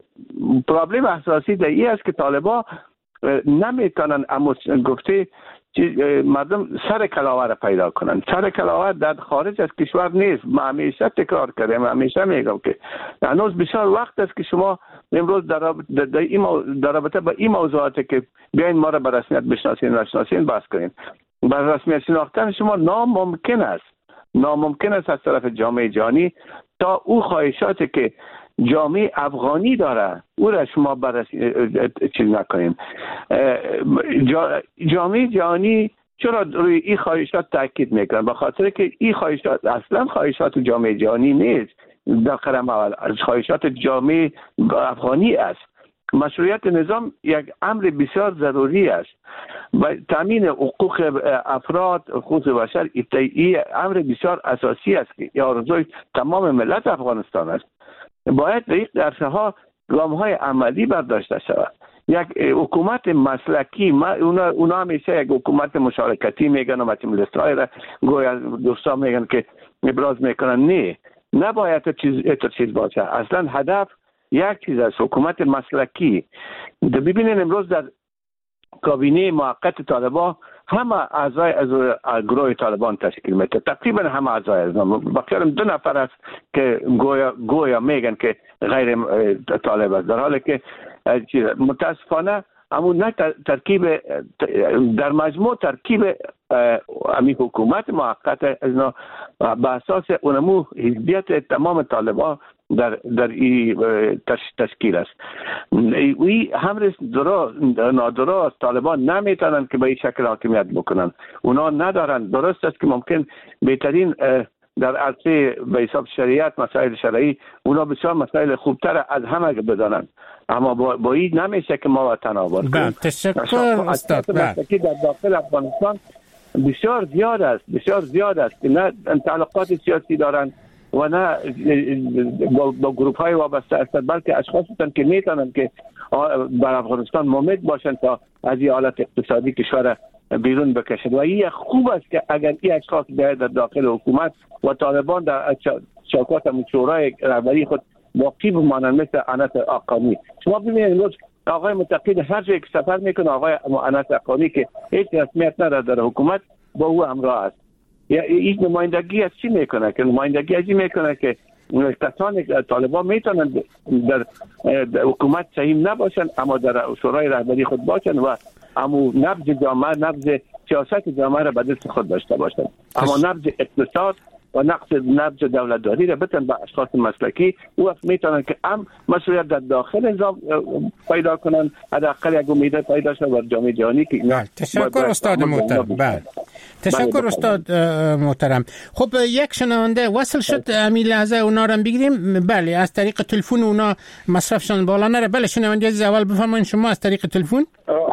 پرابلم اساسی در این است که طالبان نمیتونن اما گفته مردم سر کلاوه را پیدا کنن. سر کلاوه در خارج از کشور نیست. ما همیشه تکرار کردیم، همیشه میگم که هنوز بسیار وقت است که شما امروز در رابطه, در در رابطه با این موضوعاتی که بیاین ما را به رسمیت بشناسین نشناسین بحث کنین. به رسمیت شناختن شما ناممکن است ناممکن است از طرف جامعه جهانی تا او خواهشاتی که جامعه افغانی داره او را شما بررسی چیز نکنیم. جامعه جهانی چرا روی این خواهشات تاکید میکنن؟ به خاطر که این خواهشات اصلا خواهشات جامعه جهانی نیست، در قدم اول از خواهشات جامعه افغانی است. مشروعیت نظام یک امر بسیار ضروری است و تامین حقوق افراد، حقوق بشر این امر بسیار اساسی است که آرزوی تمام ملت افغانستان است. باید در این عرصه ها گام های عملی برداشته شود. یک حکومت مسلکی، ما اونا, اونا همیشه یک حکومت مشارکتی میگن و متملسترهای را گویا دوستان میگن که ابراز میکنن. نه، نباید چیز چیز باشه. اصلا هدف یک چیز است، حکومت مسلکی. ببینید امروز در کابینه موقت طالبان همه اعضای از گروه طالبان تشکیل میده، تقریبا همه اعضای از بخیرم دو نفر است که گویا گویا میگن که غیر طالب است، در حالی که متاسفانه اما نه ترکیب در مجموع ترکیب امی حکومت موقت از به اساس اونمو حزبیت تمام طالبان در در این تشکیل است. وی همرس درست نادرست طالبان نمیتونن که به این شکل حاکمیت بکنن. اونا ندارن. درست است که ممکن بهترین در عرصه به حساب شریعت مسائل شرعی اونا بسیار مسائل خوبتر از همه بدانند، اما با, با این نمیشه که ما وطن آباد کنیم. تشکر استاد. در داخل افغانستان بسیار زیاد است بسیار زیاد است که نه تعلقات سیاسی دارند و نه با, با گروپ های وابسته هستند، بلکه اشخاص هستند که میتونن که بر افغانستان ممد باشند تا از این حالت اقتصادی کشور بیرون بکشند. و این خوب است که اگر این اشخاص در داخل حکومت و طالبان در شوکات شورای رهبری خود باقی بمانند، مثل انس حقانی. شما ببینید امروز آقای متقی هر جایی که سفر میکنه، آقای انس حقانی که هیچ رسمیت نداره در حکومت با او همراه است. یا این نمایندگی از چی میکنه؟ که نمایندگی از چی میکنه که کسان طالبان میتونن در, در حکومت سهیم نباشن اما در شورای رهبری خود باشن و اما نبض جامعه، نبض سیاست جامعه را به دست خود داشته باشن، اما نبض اقتصاد و نقص نبض دولتداری را بتن به اشخاص مسلکی او میتونن که هم مسئولیت در داخل نظام پیدا کنن، حداقل یک امید پیدا شد بر جامعه جهانی که بله. تشکر استاد محترم. بله تشکر استاد محترم. خب یک شنونده وصل شد، همین لحظه اونا رو بگیریم. بله از طریق تلفن اونا مصرفشان بالا نره. بله شنونده از اول بفرمایید شما از طریق تلفن.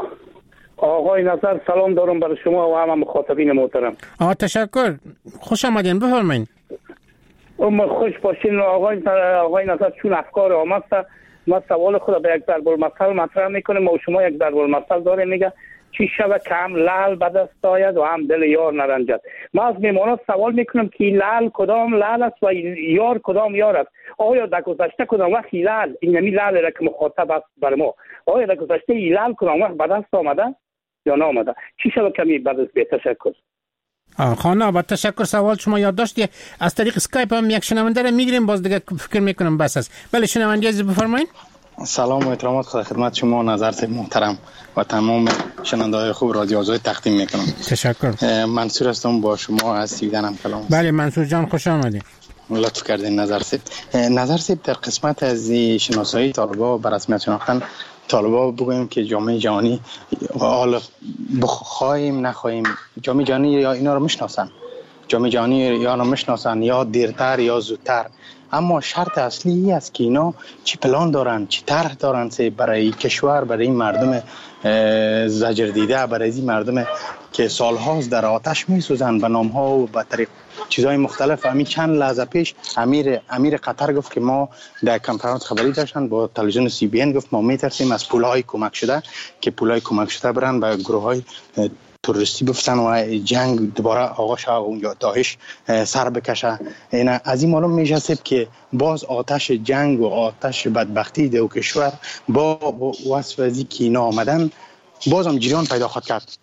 آقای نصر سلام دارم برای شما و همه مخاطبین محترم. آه تشکر، خوش آمدین، بفرمایید. خوش باشین آقای آقای نصر. چون افکار آمد ما سوال خود به یک ضرب المثل مطرح میکنیم و شما یک ضرب المثل داره میگه چی شود که هم لعل به دست آید و هم دل یار نرنجد. ما از میمانات سوال میکنم که لعل کدام لعل است و یار کدام یار است. آیا در گذشته کدام وقت لعل اینمی لعل را که مخاطب است بر ما، آیا در گذشته لعل کدام وقت به دست آمده یا نامده؟ چی شد کمی بعد از به تشکر. خانه با تشکر. سوال شما یاد داشتی از طریق اسکایپ هم یک شنونده رو میگیریم، باز دیگه فکر میکنم بس است. بله شنونده عزیز بفرمایید. سلام و احترامات خدا خدمت شما نظر صاحب محترم و تمام شنونده‌های خوب رادیو آزادی تقدیم میکنم. تشکر. منصور هستم، با شما از سویدنم کلام. بله منصور جان خوش آمدید. لطف کردین نظر صاحب. نظر صاحب در قسمت از شناسایی طالبان بر رسمیت شناختن طالبان بگویم که جامعه جهانی حالا بخوایم نخواهیم جامعه جهانی یا اینا رو میشناسن، جامعه جهانی یا رو میشناسن یا دیرتر یا زودتر، اما شرط اصلی این است که اینا چی پلان دارن، چی طرح دارن سه برای کشور، برای این مردم زجر دیده، برای این مردم که سالهاست در آتش میسوزن به نامها و به طریق چیزهای مختلف. همین چند لحظه پیش امیر امیر قطر گفت که ما در کنفرانس خبری داشتن با تلویزیون سی بی ان، گفت ما میترسیم از پولهای کمک شده که پولهای کمک شده برن به گروههای تروریستی بفتن و جنگ دوباره آقا شاه اونجا داعش سر بکشه. اینا از این معلوم میشه که باز آتش جنگ و آتش بدبختی دو کشور با وصف از که اینا آمدن باز هم جریان پیدا خواهد کرد.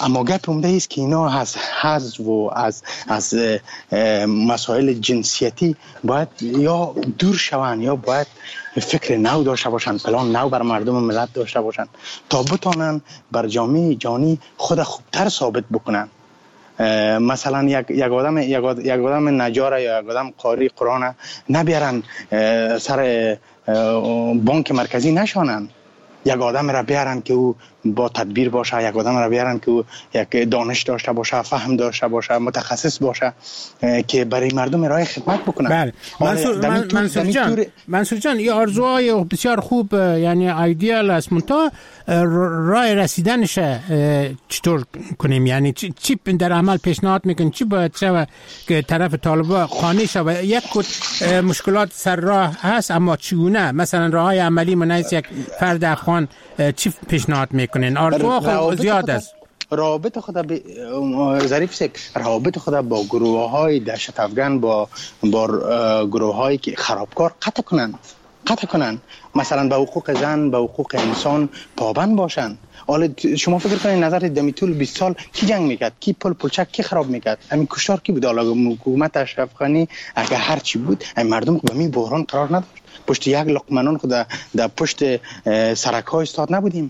اما گپ عمده است که اینا از حذف و از از مسائل جنسیتی باید یا دور شوند یا باید فکر نو داشته باشند، پلان نو بر مردم و ملت داشته باشند تا بتانند بر جامعه جهانی خود خوبتر ثابت بکنند. مثلا یک یک آدم یک آدم نجار یا یک آدم قاری قرآن نبیارن سر بانک مرکزی نشانن، یک آدم را بیارن که او با تدبیر باشه، یک آدم را بیارن که او یک دانش داشته باشه، فهم داشته باشه، متخصص باشه که برای مردم راه خدمت بکنه. بله منصور, من، منصور جان منصور جان این آرزوهای بسیار خوب یعنی ایدئال است، منتها راه رسیدنش چطور کنیم؟ یعنی چی در عمل پیشنهاد میکنین؟ چی باید شود که طرف طالبان قانع شود؟ یک مشکلات سر راه هست اما چگونه؟ مثلا راههای عملی منیز یک فرد افغان چی پیشنهاد میکنین؟ آرزوها خود زیاد است. رابط خود به ظریف سک رابط خود با گروه های دهشت افغان با با گروه هایی که خرابکار قطع کنن قطع کنن مثلا به حقوق زن به حقوق انسان پابند باشن. حالا شما فکر کنید نظر دمی طول بیست سال کی جنگ میکرد، کی پل پلچک کی خراب میکرد؟ همین کشتار کی بود؟ حالا حکومت اشرف غنی اگه هر چی بود این مردم به می بحران قرار نداشت، پشت یک لقمنان خود در پشت سرک ها استاد نبودیم.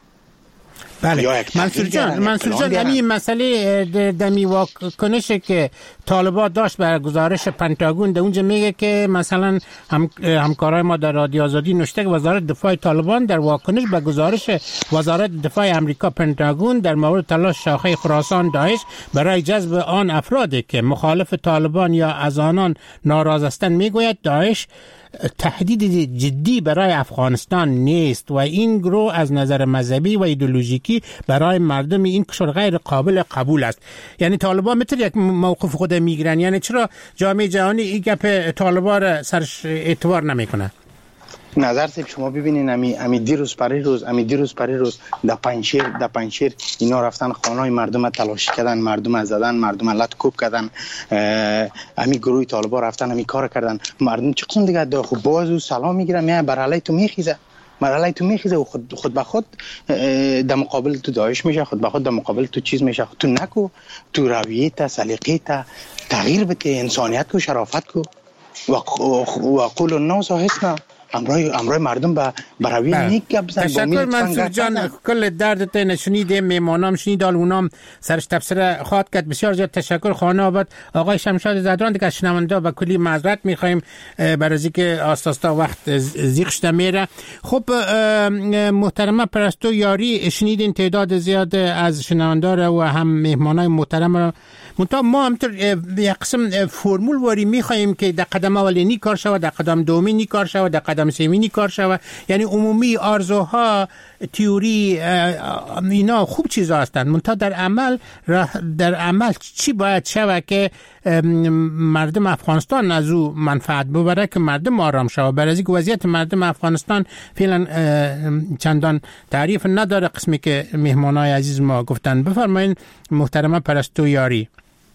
بله منصور جان منصور جان همین مسئله دمی واکنش که طالبان داشت بر گزارش پنتاگون در اونجا میگه که مثلا هم همکارای ما در رادیو آزادی نوشته که وزارت دفاع طالبان در واکنش به گزارش وزارت دفاع امریکا پنتاگون در مورد تلاش شاخه خراسان داعش برای جذب آن افرادی که مخالف طالبان یا از آنان ناراض هستند میگوید داعش تهدید جدی برای افغانستان نیست و این گروه از نظر مذهبی و ایدئولوژیکی برای مردم این کشور غیر قابل قبول است. یعنی طالبان میتونه یک موقف خود میگیرن؟ یعنی چرا جامعه جهانی این گپ طالبان را سرش اعتبار نمیکنه؟ نظر سیب شما ببینین امی امی دیروز پری روز امی دیروز پری روز در پنجشیر در پنجشیر اینا رفتن خانه‌های مردم تلاشی کردن، مردم زدن، مردم لط کوب کردن، امی گروه طالبان رفتن امی کار کردن، مردم چه قسم دیگه دا خب باز و سلام میگیرن میای بر علی تو میخیزه بر علی تو میخیزه و خود خود به خود در مقابل تو داعش میشه، خود به خود در مقابل تو چیز میشه. تو نکو تو رویت سلیقت تغییر بده، انسانیت کو، شرافت کو و قول الناس حسنا امروی امروی مردم با براوی نیک گپ زدن. تشکر منصور جان، کل دردت نشونید، میمانام شنید، اونام سرش تفسیر خواهد کرد. بسیار زیاد تشکر. خانه آباد آقای شمشاد زدران دیگه از شنونده و کلی معذرت میخوایم برای اینکه آستاستا وقت زیغ شده میره. خب محترمه پرستو یاری شنیدین تعداد زیاد از شنونده و هم مهمانای محترم را، منتها ما همطور یک قسم فرمول واری میخوایم که در قدم اولینی کار شود، در قدم دومی کار شود، در قدم سومی کار شود. یعنی عمومی آرزوها تئوری اینا خوب چیزا هستند، منتها در عمل در عمل چی باید شود که مردم افغانستان از او منفعت ببره، که مردم آرام شود. برای اینکه وضعیت مردم افغانستان فعلا چندان تعریف نداره، قسمی که مهمانای عزیز ما گفتن. بفرمایید محترمه پرستو یاری.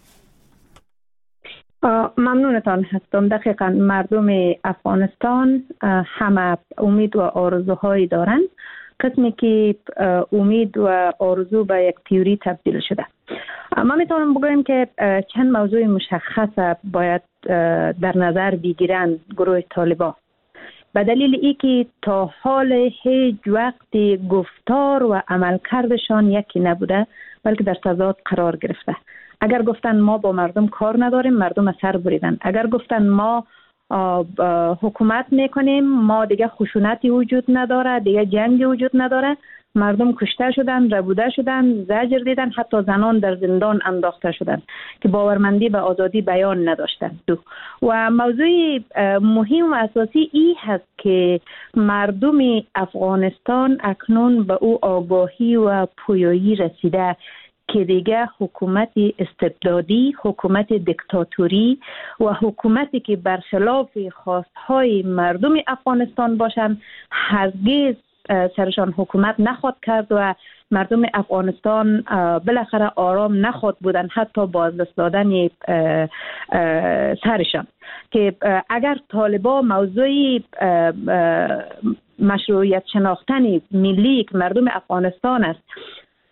ممنونتان هستم. دقیقا مردم افغانستان همه امید و آرزوهایی دارند، قسمی که امید و آرزو به یک تئوری تبدیل شده. ما میتونم بگویم که چند موضوع مشخص باید در نظر بگیرن گروه طالبان، به دلیل ای که تا حال هیچ وقت گفتار و عملکردشان یکی نبوده، بلکه در تضاد قرار گرفته. اگر گفتن ما با مردم کار نداریم، مردم سر بریدن. اگر گفتن ما حکومت میکنیم، ما دیگه خشونتی وجود نداره، دیگه جنگی وجود نداره، مردم کشته شدن، ربوده شدن، زجر دیدن، حتی زنان در زندان انداخته شدن که باورمندی به آزادی بیان نداشتن. دو و موضوع مهم و اساسی ای هست که مردم افغانستان اکنون به او آگاهی و پویایی رسیده که دیگه حکومت استبدادی، حکومت دیکتاتوری و حکومتی که برخلاف خواستهای مردم افغانستان باشند هرگز سرشان حکومت نخواد کرد و مردم افغانستان بالاخره آرام نخواد بودن حتی باز دست دادن سرشان. که اگر طالبان موضوعی مشروعیت شناختن ملی که مردم افغانستان است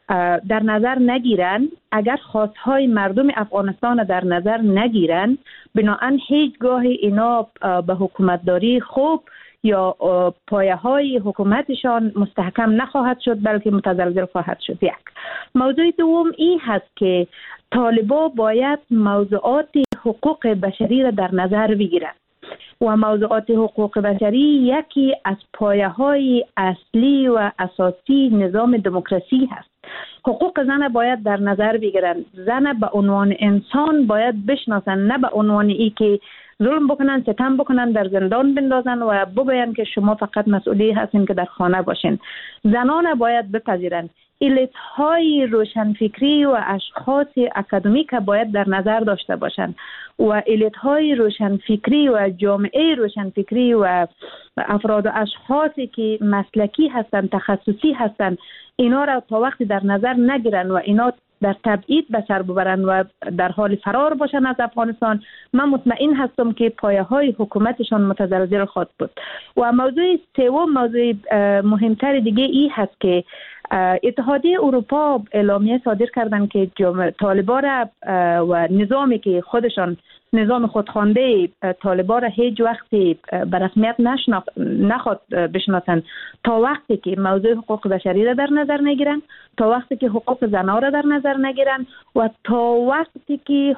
در نظر نگیرن، اگر خواستهای مردم افغانستان در نظر نگیرن، بناهن هیچگاه اینا به حکومتداری خوب یا پایه های حکومتشان مستحکم نخواهد شد، بلکه متزلزل خواهد شد. یک موضوع دوم این هست که طالبا باید موضوعات حقوق بشری را در نظر بگیرند و موضوعات حقوق بشری یکی از پایه های اصلی و اساسی نظام دموکراسی هست. حقوق زن باید در نظر بگیرن. زن به عنوان انسان باید بشناسن، نه به عنوان ای که ظلم بکنن، ستم بکنن، در زندان بندازن و بگوین که شما فقط مسئولی هستین که در خانه باشین. زنان باید بپذیرن. ایلیت های روشنفکری و اشخاص اکادمیک باید در نظر داشته باشند و ایلیت های روشنفکری و جامعه روشنفکری و افراد و اشخاصی که مسلکی هستند، تخصصی هستند، اینا را تا وقتی در نظر نگیرن و اینا در تبعید به سر ببرن و در حال فرار باشن از افغانستان، من مطمئن هستم که پایه های حکومتشان متزلزل خواهد بود. و موضوع سوم، موضوع مهمتر دیگه ای هست که اتحادیه اروپا اعلامیه صادر کردن که طالبان را و نظامی که خودشان نظام خودخوانده طالبان را هیچ وقتی به رسمیت نخواد بشناسن تا وقتی که موضوع حقوق بشری را در نظر نگیرن، تا وقتی که حقوق زنان را در نظر نگیرن و تا وقتی که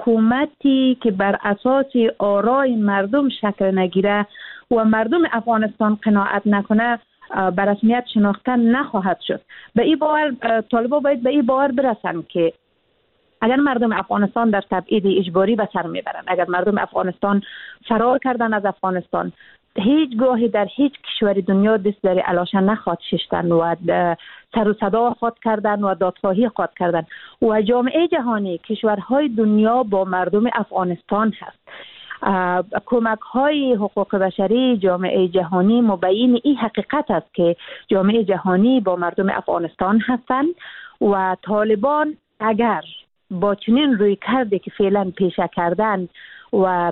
حکومتی که بر اساس آرای مردم شکل نگیره و مردم افغانستان قناعت نکنه به رسمیت شناخته نخواهد شد. به این باور طالبان باید به این باور برسن که اگر مردم افغانستان در تبعید اجباری به سر میبرن، اگر مردم افغانستان فرار کردن از افغانستان، هیچگاهی در هیچ کشور دنیا دست در علاشه نخواد ششتن و سر و صدا خواد کردن و دادخواهی خواد کردن و جامعه جهانی، کشورهای دنیا با مردم افغانستان هست. کمک های حقوق بشری جامعه جهانی مبین این حقیقت است که جامعه جهانی با مردم افغانستان هستند و طالبان اگر با چنین روی کرده که فعلا پیشه کردن و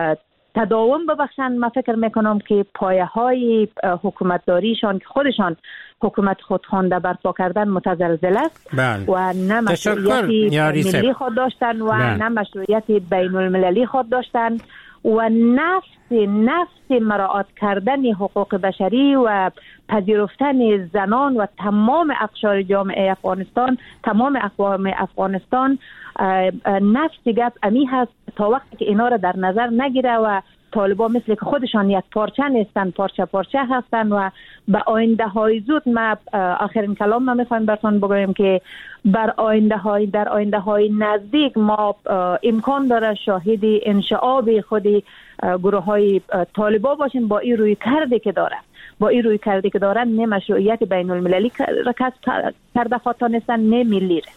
تداوم ببخشن، من فکر میکنم که پایه های حکومتداریشان که خودشان حکومت خودخوانده برپا کردن متزلزل است بله. و نه مشروعیت ملی خود داشتن و بله. نه مشروعیت بین المللی خود داشتن و نفس نفس مراعات کردن حقوق بشری و پذیرفتن زنان و تمام اقشار جامعه افغانستان، تمام اقوام افغانستان، نفس گپ امی هست تا وقتی که اینا را در نظر نگیره و طالبان مثل که خودشان یک پارچه نیستن، پارچه پارچه هستن و به آینده های زود ما آخرین کلام ما میخوایم براتون بگویم که بر آینده های در آینده های نزدیک ما امکان داره شاهد انشعاب خود گروه های طالبان باشیم با این روی کرده که داره با این روی کرده که دارن، نه مشروعیت بین المللی را کسب کرده خواهد نه ملی را.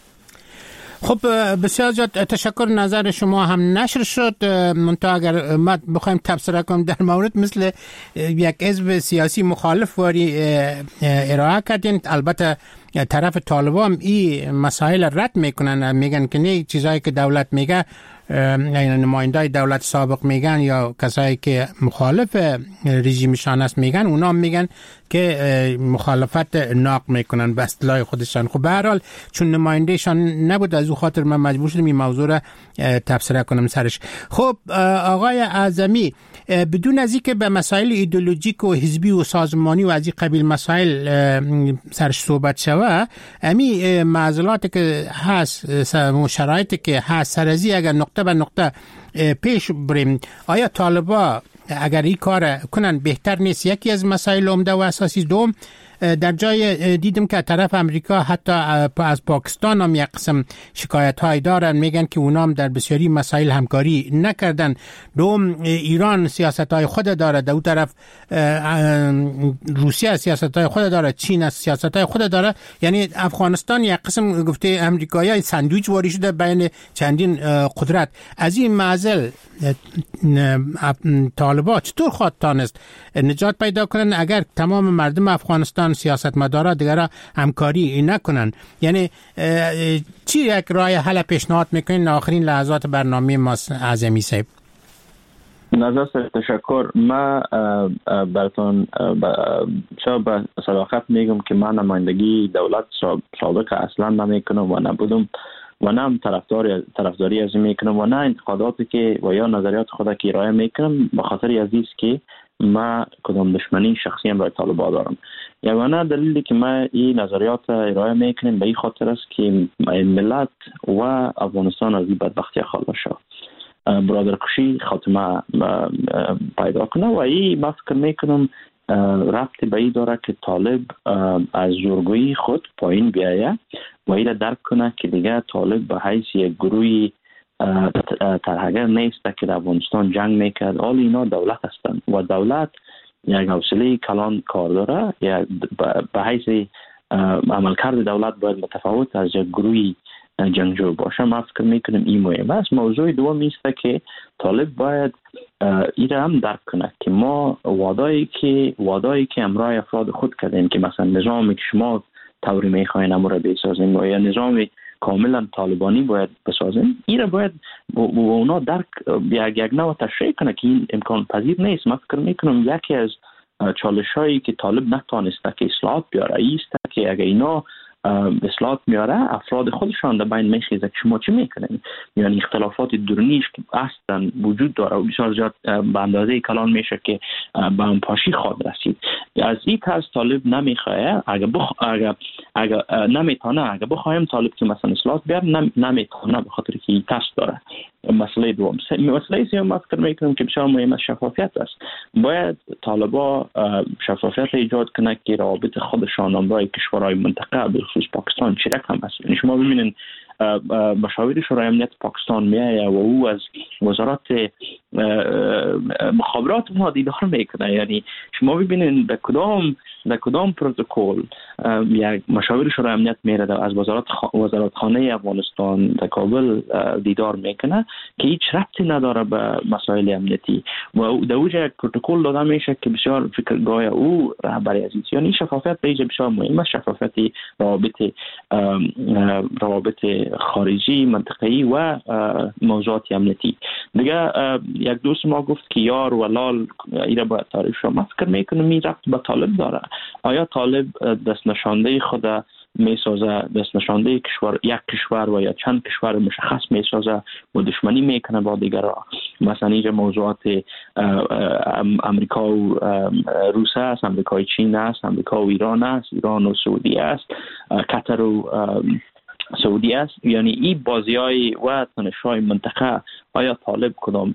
خب بسیار زیاد تشکر. نظر شما هم نشر شد. منتها اگر ما بخوایم تبصره کنم در مورد مثل یک حزب سیاسی مخالف واری ارائه کردین، البته طرف طالبان این مسائل رد میکنن، میگن که نه چیزایی که دولت میگه، یعنی نمایندای دولت سابق میگن یا کسایی که مخالف رژیمشان است میگن، اونا میگن که مخالفت ناق میکنن به اصطلاح خودشان. خب به هر حال چون نمایندهشان نبود از او خاطر من مجبور شدم این موضوع را تبصره کنم سرش. خب آقای اعظمی، بدون از اینکه به مسائل ایدئولوژیک و حزبی و سازمانی و از این قبیل مسائل سرش صحبت شوه، امی معضلاتی که هست و شرایطی که هست سرازی اگر نقطه به نقطه پیش بریم، آیا طالبا اگر این کار کنن بهتر نیست؟ یکی از مسائل عمده و اساسی. دوم، در جای دیدم که طرف امریکا حتی از پاکستان هم یک قسم شکایت های دارن، میگن که اونا هم در بسیاری مسائل همکاری نکردن. دوم، ایران سیاست های خود داره، در اون طرف روسیه سیاست های خود داره، چین سیاست های خود داره. یعنی افغانستان یک قسم گفته امریکایی ساندویچ واری شده بین چندین قدرت. از این معضل طالبان چطور خواهد تانست نجات پیدا کنن اگر تمام مردم افغانستان سیاستمدارا دیگر همکاری نکنن؟ یعنی چی یک راه حل پیشنهاد میکنین آخرین لحظات برنامه ما اعظمی صاحب؟ نظر تشکر. ما براتون شاید به صداقت میگم که من نمایندگی دولت سابق اصلا نمیکنم و نبودم و نه هم طرفدار طرفداری از این میکنم و نه انتقاداتی که و یا نظریات خود که ارائه میکنم به خاطر عزیز که ما کدام دشمنی شخصی هم برای طالبان دارم. یگانه دلیلی که ما این نظریات ارائه میکنیم به این خاطر است که ملت و افغانستان از این بدبختی خلاص شد، برادرکشی خاتمه پیدا کنه و این ما فکر میکنم ربطی به این داره که طالب از زورگویی خود پایین بیایه و این درک کنه که دیگه طالب به حیث یک گروهی ترهگر نیست که در افغانستان جنگ میکرد. آل اینا دولت هستند و دولت یک حوصله کلان کار داره، یا به حیث عملکرد دولت باید متفاوت از یک گروهی جنگجو باشه. ما فکر میکنیم این مهم است. موضوع دوم است که طالب باید این را هم درک کنه که ما وعده‌ای که وعده‌ای که امرای افراد خود کردیم که مثلا نظامی که شما طوری میخواین امر را بسازیم یا نظامی کاملا طالبانی باید بسازیم، این را باید و اونا درک یک یک نوع تشریح کنه که این امکان پذیر نیست. ما فکر میکنم یکی از چالش‌هایی که طالب نتوانسته که اصلاحات بیاره است که اگه اینا اصلاحات میاره افراد خودشان در بین میخیزه که شما چی میکنین، یعنی اختلافات درونیش که اصلا وجود داره و بسیار زیاد به اندازه کلان میشه که به انپاشی خواهد رسید. از این طرز طالب نمیخواه اگه بخ... اگه اگه نمیتونه اگه بخوایم طالب که مثلا اصلاحات بیاره نم... نمیتونه به خاطر که این ترس داره. مسئله دوم مسئله سوم ما فکر میکنم که بسیار مهم از شفافیت است. باید طالبا شفافیت ایجاد کنه که روابط خودشان امرای کشورهای منطقه به خصوص پاکستان چه رقم است. یعنی شما ببینید مشاور شورای امنیت پاکستان میایه و او از وزارت مخابرات ما دیدار میکنه. یعنی شما ببینید در کدام در کدام پروتکل یک مشاور شورای امنیت میره از وزارت خ... وزارت خانه افغانستان در کابل دیدار میکنه که هیچ ربطی نداره به مسائل امنیتی و در اوجه یک پروتکل داده میشه که بسیار فکرگاه او رهبری عزیز. یعنی شفافیت به بسیار مهم است. شفافیت روابط روابط خارجی منطقه‌ای و موضوعات امنیتی. دیگه یک دوست ما گفت که یار و لال ایره باید تعریف شد. من فکر میکنم این ربط به طالب داره. آیا طالب دست نشانده خود میسازه، دست نشانده کشور یک کشور و یا چند کشور مشخص میسازه و دشمنی میکنه با دیگرها؟ مثلا اینجا موضوعات امریکا و روسیه است، امریکا و چین است، امریکا و ایران است، ایران و سعودی است، قطر و سعودی است. یعنی این بازی‌های و تنش‌های منطقه آیا طالب کدام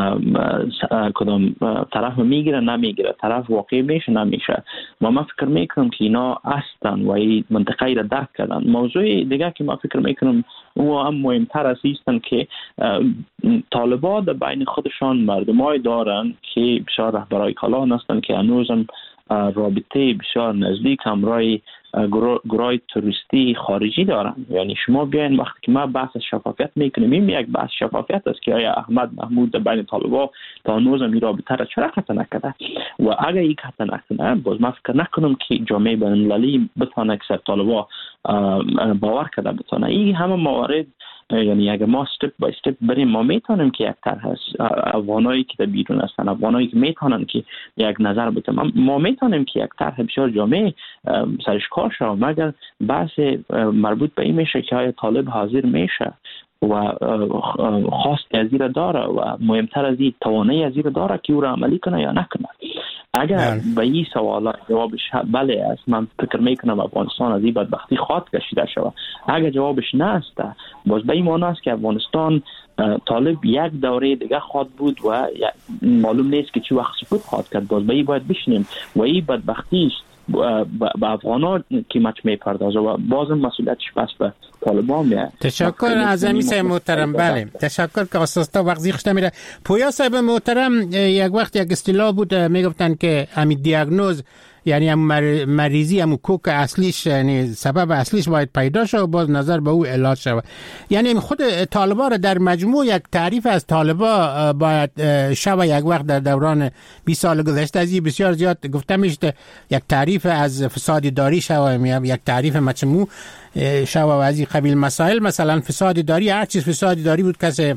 کدام طرف میگیره نمیگیره، طرف واقعی میشه نمیشه؟ ما ما فکر میکنم که اینا هستن و این منطقه را درک کردن. موضوع دیگه که ما فکر میکنم او هم مهمتر است ایستن که طالبان در بین خودشان مردمای دارن که بسیار رهبرای کلان هستن که هنوزم رابطه بسیار نزدیک همراه گروه توریستی خارجی دارن. یعنی شما بیاین وقتی که ما بحث شفافیت میکنیم این یک بحث شفافیت است که آیا احمد محمود در بین طالبان تا هنوز این رابطه را چرا قطع نکرده و اگر یک قطع نکنه باز ما فکر نکنم که جامعه بین المللی بتونه که طالبان باور کرده بتونه. این همه موارد یعنی اگه ما استپ بای استپ بریم ما میتونیم که یک طرح هست افغانایی که در بیرون هستن، افغانایی که میتونن که یک نظر بدن، ما میتونیم که یک طرح بسیار جامع سرش کار شد. مگر بحث مربوط به این میشه که آیا طالب حاضر میشه و خواست از این داره و مهمتر از این توانایی از این داره که او را عملی کنه یا نکنه. اگر به این سوالات جوابش بله است، من فکر میکنم افغانستان از این بدبختی خواهد کشیده شود. اگر جوابش نه است باز به این معنی است که افغانستان طالب یک دوره دیگه خواهد بود و معلوم نیست که چی وقت سقوط خواهد کرد. باز به این باید بشنیم و این بدبختی است به افغانان که مچ میپردازه و بازم مسئولیتش پس به طالبان میاد. تشکر از امیسای محترم. بله تشکر که اساسا وقت زیخش نمیره. پویا صاحب محترم یک وقت یک اصطلاح بود میگفتن که همین دیاگنوز یعنی هم مریضی هم کوک اصلیش یعنی سبب اصلیش باید پیدا شد و باز نظر به او علاج شد. یعنی خود طالبان را در مجموع یک تعریف از طالبان باید شب یک وقت در دوران بیست سال گذشته از این بسیار زیاد گفته میشه یک تعریف از فساد داری شد، یک تعریف مجموع شو و از این قبیل مسائل، مثلا فساد داری، هر چیز فساد داری بود، کسی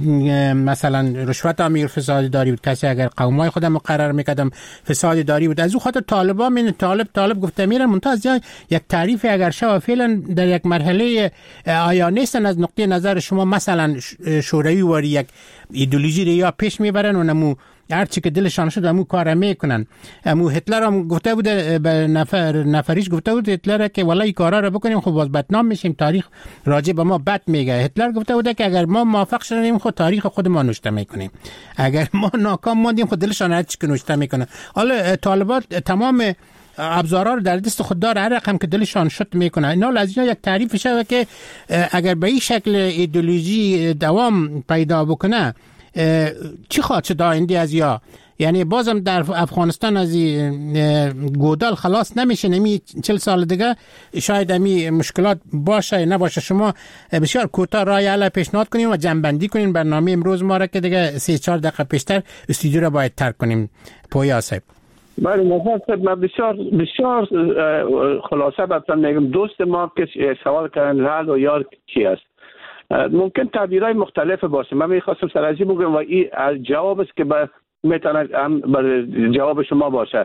مثلا رشوت آمیر فساد داری بود، کسی اگر قومای خودم مقرر میکردم فساد داری بود. از اون خاطر طالبان من طالب طالب گفته میرن منتاز یک تعریف اگر شو فعلا در یک مرحله آیا نیستن از نقطه نظر شما مثلا شوروی وری یک ایدئولوژی رو یا پیش میبرن و نمو هر چی که دلشان شد همون کار میکنن. همون هتلر هم گفته بود به نفر نفریش گفته بود هتلر که والله این کارا رو بکنیم خب باز بدنام میشیم، تاریخ راجع به ما بد میگه. هتلر گفته بود که اگر ما موافق شدیم خود تاریخ خود ما نوشته میکنیم، اگر ما ناکام موندیم خود دلشان هر چی که نوشته میکنه. حالا طالبان تمام ابزارا رو در دست خود داره، هر رقم که دلشان شد میکنه. اینا لازم یک تعریف شوه که اگر به این شکل ایدئولوژی دوام پیدا بکنه چی خواهد شد آینده از یا یعنی بازم در افغانستان از گودال خلاص نمیشه. نمی چل سال دیگه شاید امی مشکلات باشه نباشه. شما بسیار کوتاه رای علا پیشنهاد کنیم و جنبندی کنیم برنامه امروز ما را که دیگه سه چهار دقیقه پیشتر استودیو را باید ترک کنیم. پویا صاحب. بله نظر صاحب، من بسیار بسیار خلاصه باتون میگم. دوست ما که سوال کردن رال و یار چی است، ممکن تعبیرهای مختلف باشه. من میخواستم سرازی بگم و این جواب است که به میتونه جواب شما باشه.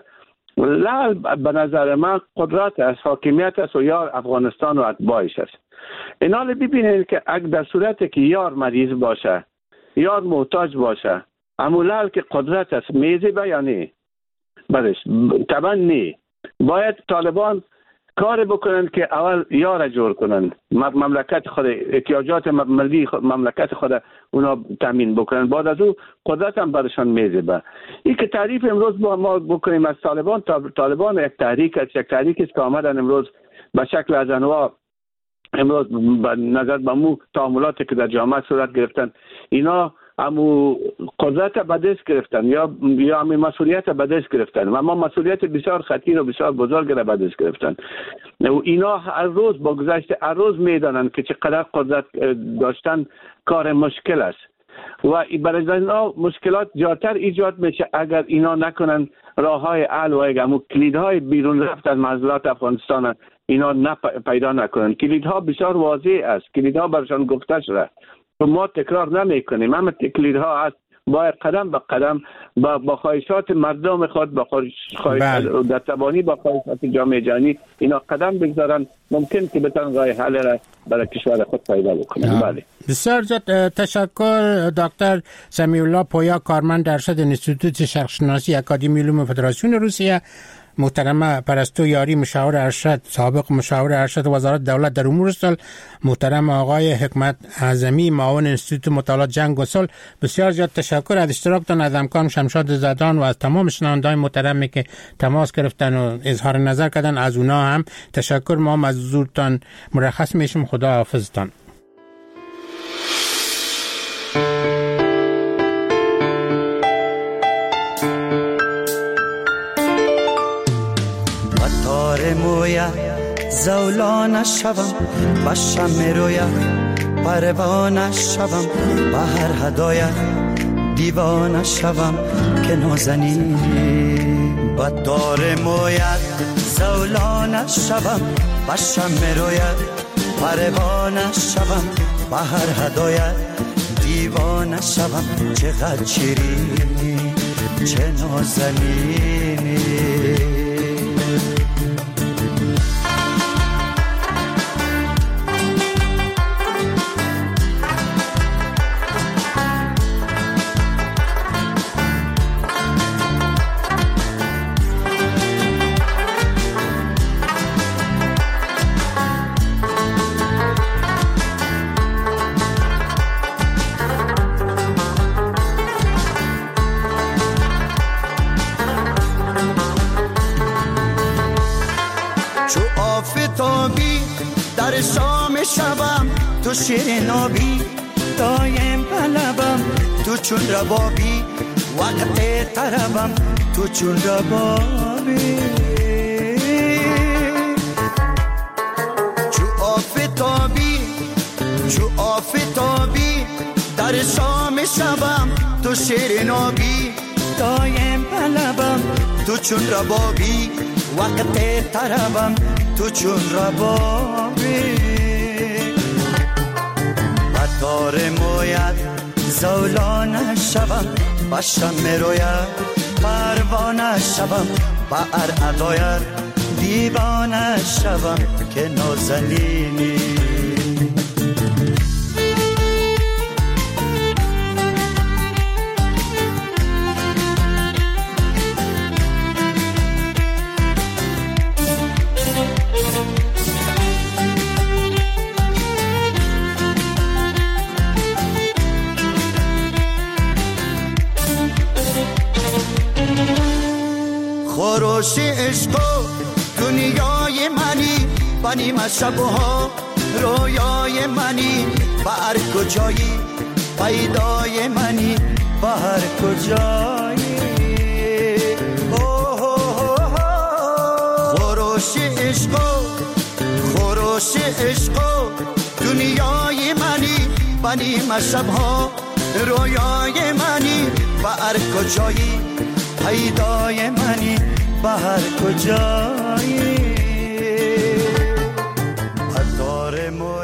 لعل به نظر من قدرت است، حاکمیت است و یار افغانستان و اتباعش است. اینا رو ببینید که اگر در صورتی که یار مریض باشه، یار محتاج باشه، اما لعل که قدرت است میزی بیانی بدش طبعا نی. باید طالبان کار بکنن که اول یار جور کنن، مملکت خود احتیاجات ملی مملکت خود اونا تامین بکنن، بعد از او قدرت هم برشان میزه. این که تعریف امروز با ما بکنیم از طالبان، طالبان یک تحریک است، یک تحریک است که آمدن امروز به شکل از انواع امروز به نظر به مو تعاملاتی که در جامعه صورت گرفتن، اینا امو قدرت به دست گرفتن یا یا امی مسئولیت به دست گرفتن و ما مسئولیت بسیار خطیر و بسیار بزرگ را به دست گرفتن. و اینا هر روز با گذشت هر روز میدانن که چقدر قدرت داشتن کار مشکل است و برای اینا مشکلات زیادتر ایجاد میشه اگر اینا نکنن راههای حل و امو کلیدهای بیرون رفت از معضلات افغانستان اینا نپ... پیدا نکنن. کلیدها بسیار واضح است، کلیدها برشان گفته شده، ما تکرار نمی کنیم. اما کلیدها هست، باید قدم به قدم با, با خواهشات مردم خود، با خواهشات در تبانی با خواهشات جامعه جهانی اینا قدم بگذارن، ممکن که بتن راه حل را برای کشور خود پیدا بکنن. بله بسیار زیاد تشکر دکتر سمیع الله پویا، کارمند ارشد انستیتوت شرقشناسی اکادمی علوم فدراسیون روسیه. محترم پرستو یاری، مشاور ارشد، سابق مشاور ارشد وزارت دولت در امور صلح. محترم آقای حکمت اعظمی، معاون انستیتوت مطالعات جنگ و صلح. بسیار زیاد تشکر از اشتراکتان، از همکارم شمشاد زدان و از تمام شنوندگان محترمی که تماس گرفتن و اظهار نظر کردن، از اونا هم تشکر. ما هم از حضورتان مرخص میشیم. خدا حافظتان. مویا زولان شبم با شم رویا پروانه شبم با هر هدایت دیوانه شبم که نازنی با دار مویا زولان شبم با شم رویا پروانه شبم با هر هدایت دیوانه شبم چقدر شیرینی چه نازنینی. تو شیرین آبی دایم پلبم، تو چون ربابی وقت طربم، تو چون ربابی چو آفتابی چو آفتابی در شام شبم، تو شیرین آبی دایم پلبم، تو چون ربابی وقت طربم، تو تو چون ربابی بطار موید زولانه شبم بشم میروید پروانه شبم با ار اداید دیوانه شبم که نازنینی خروش عشق و دنیای منی بنیم شبها رویای منی با هر کجایی پیدای منی با هر کجایی خروش عشق و خروش عشق و دنیای منی بنیم شبها رویای منی با هر کجایی پیدای منی با هر کجایی بطار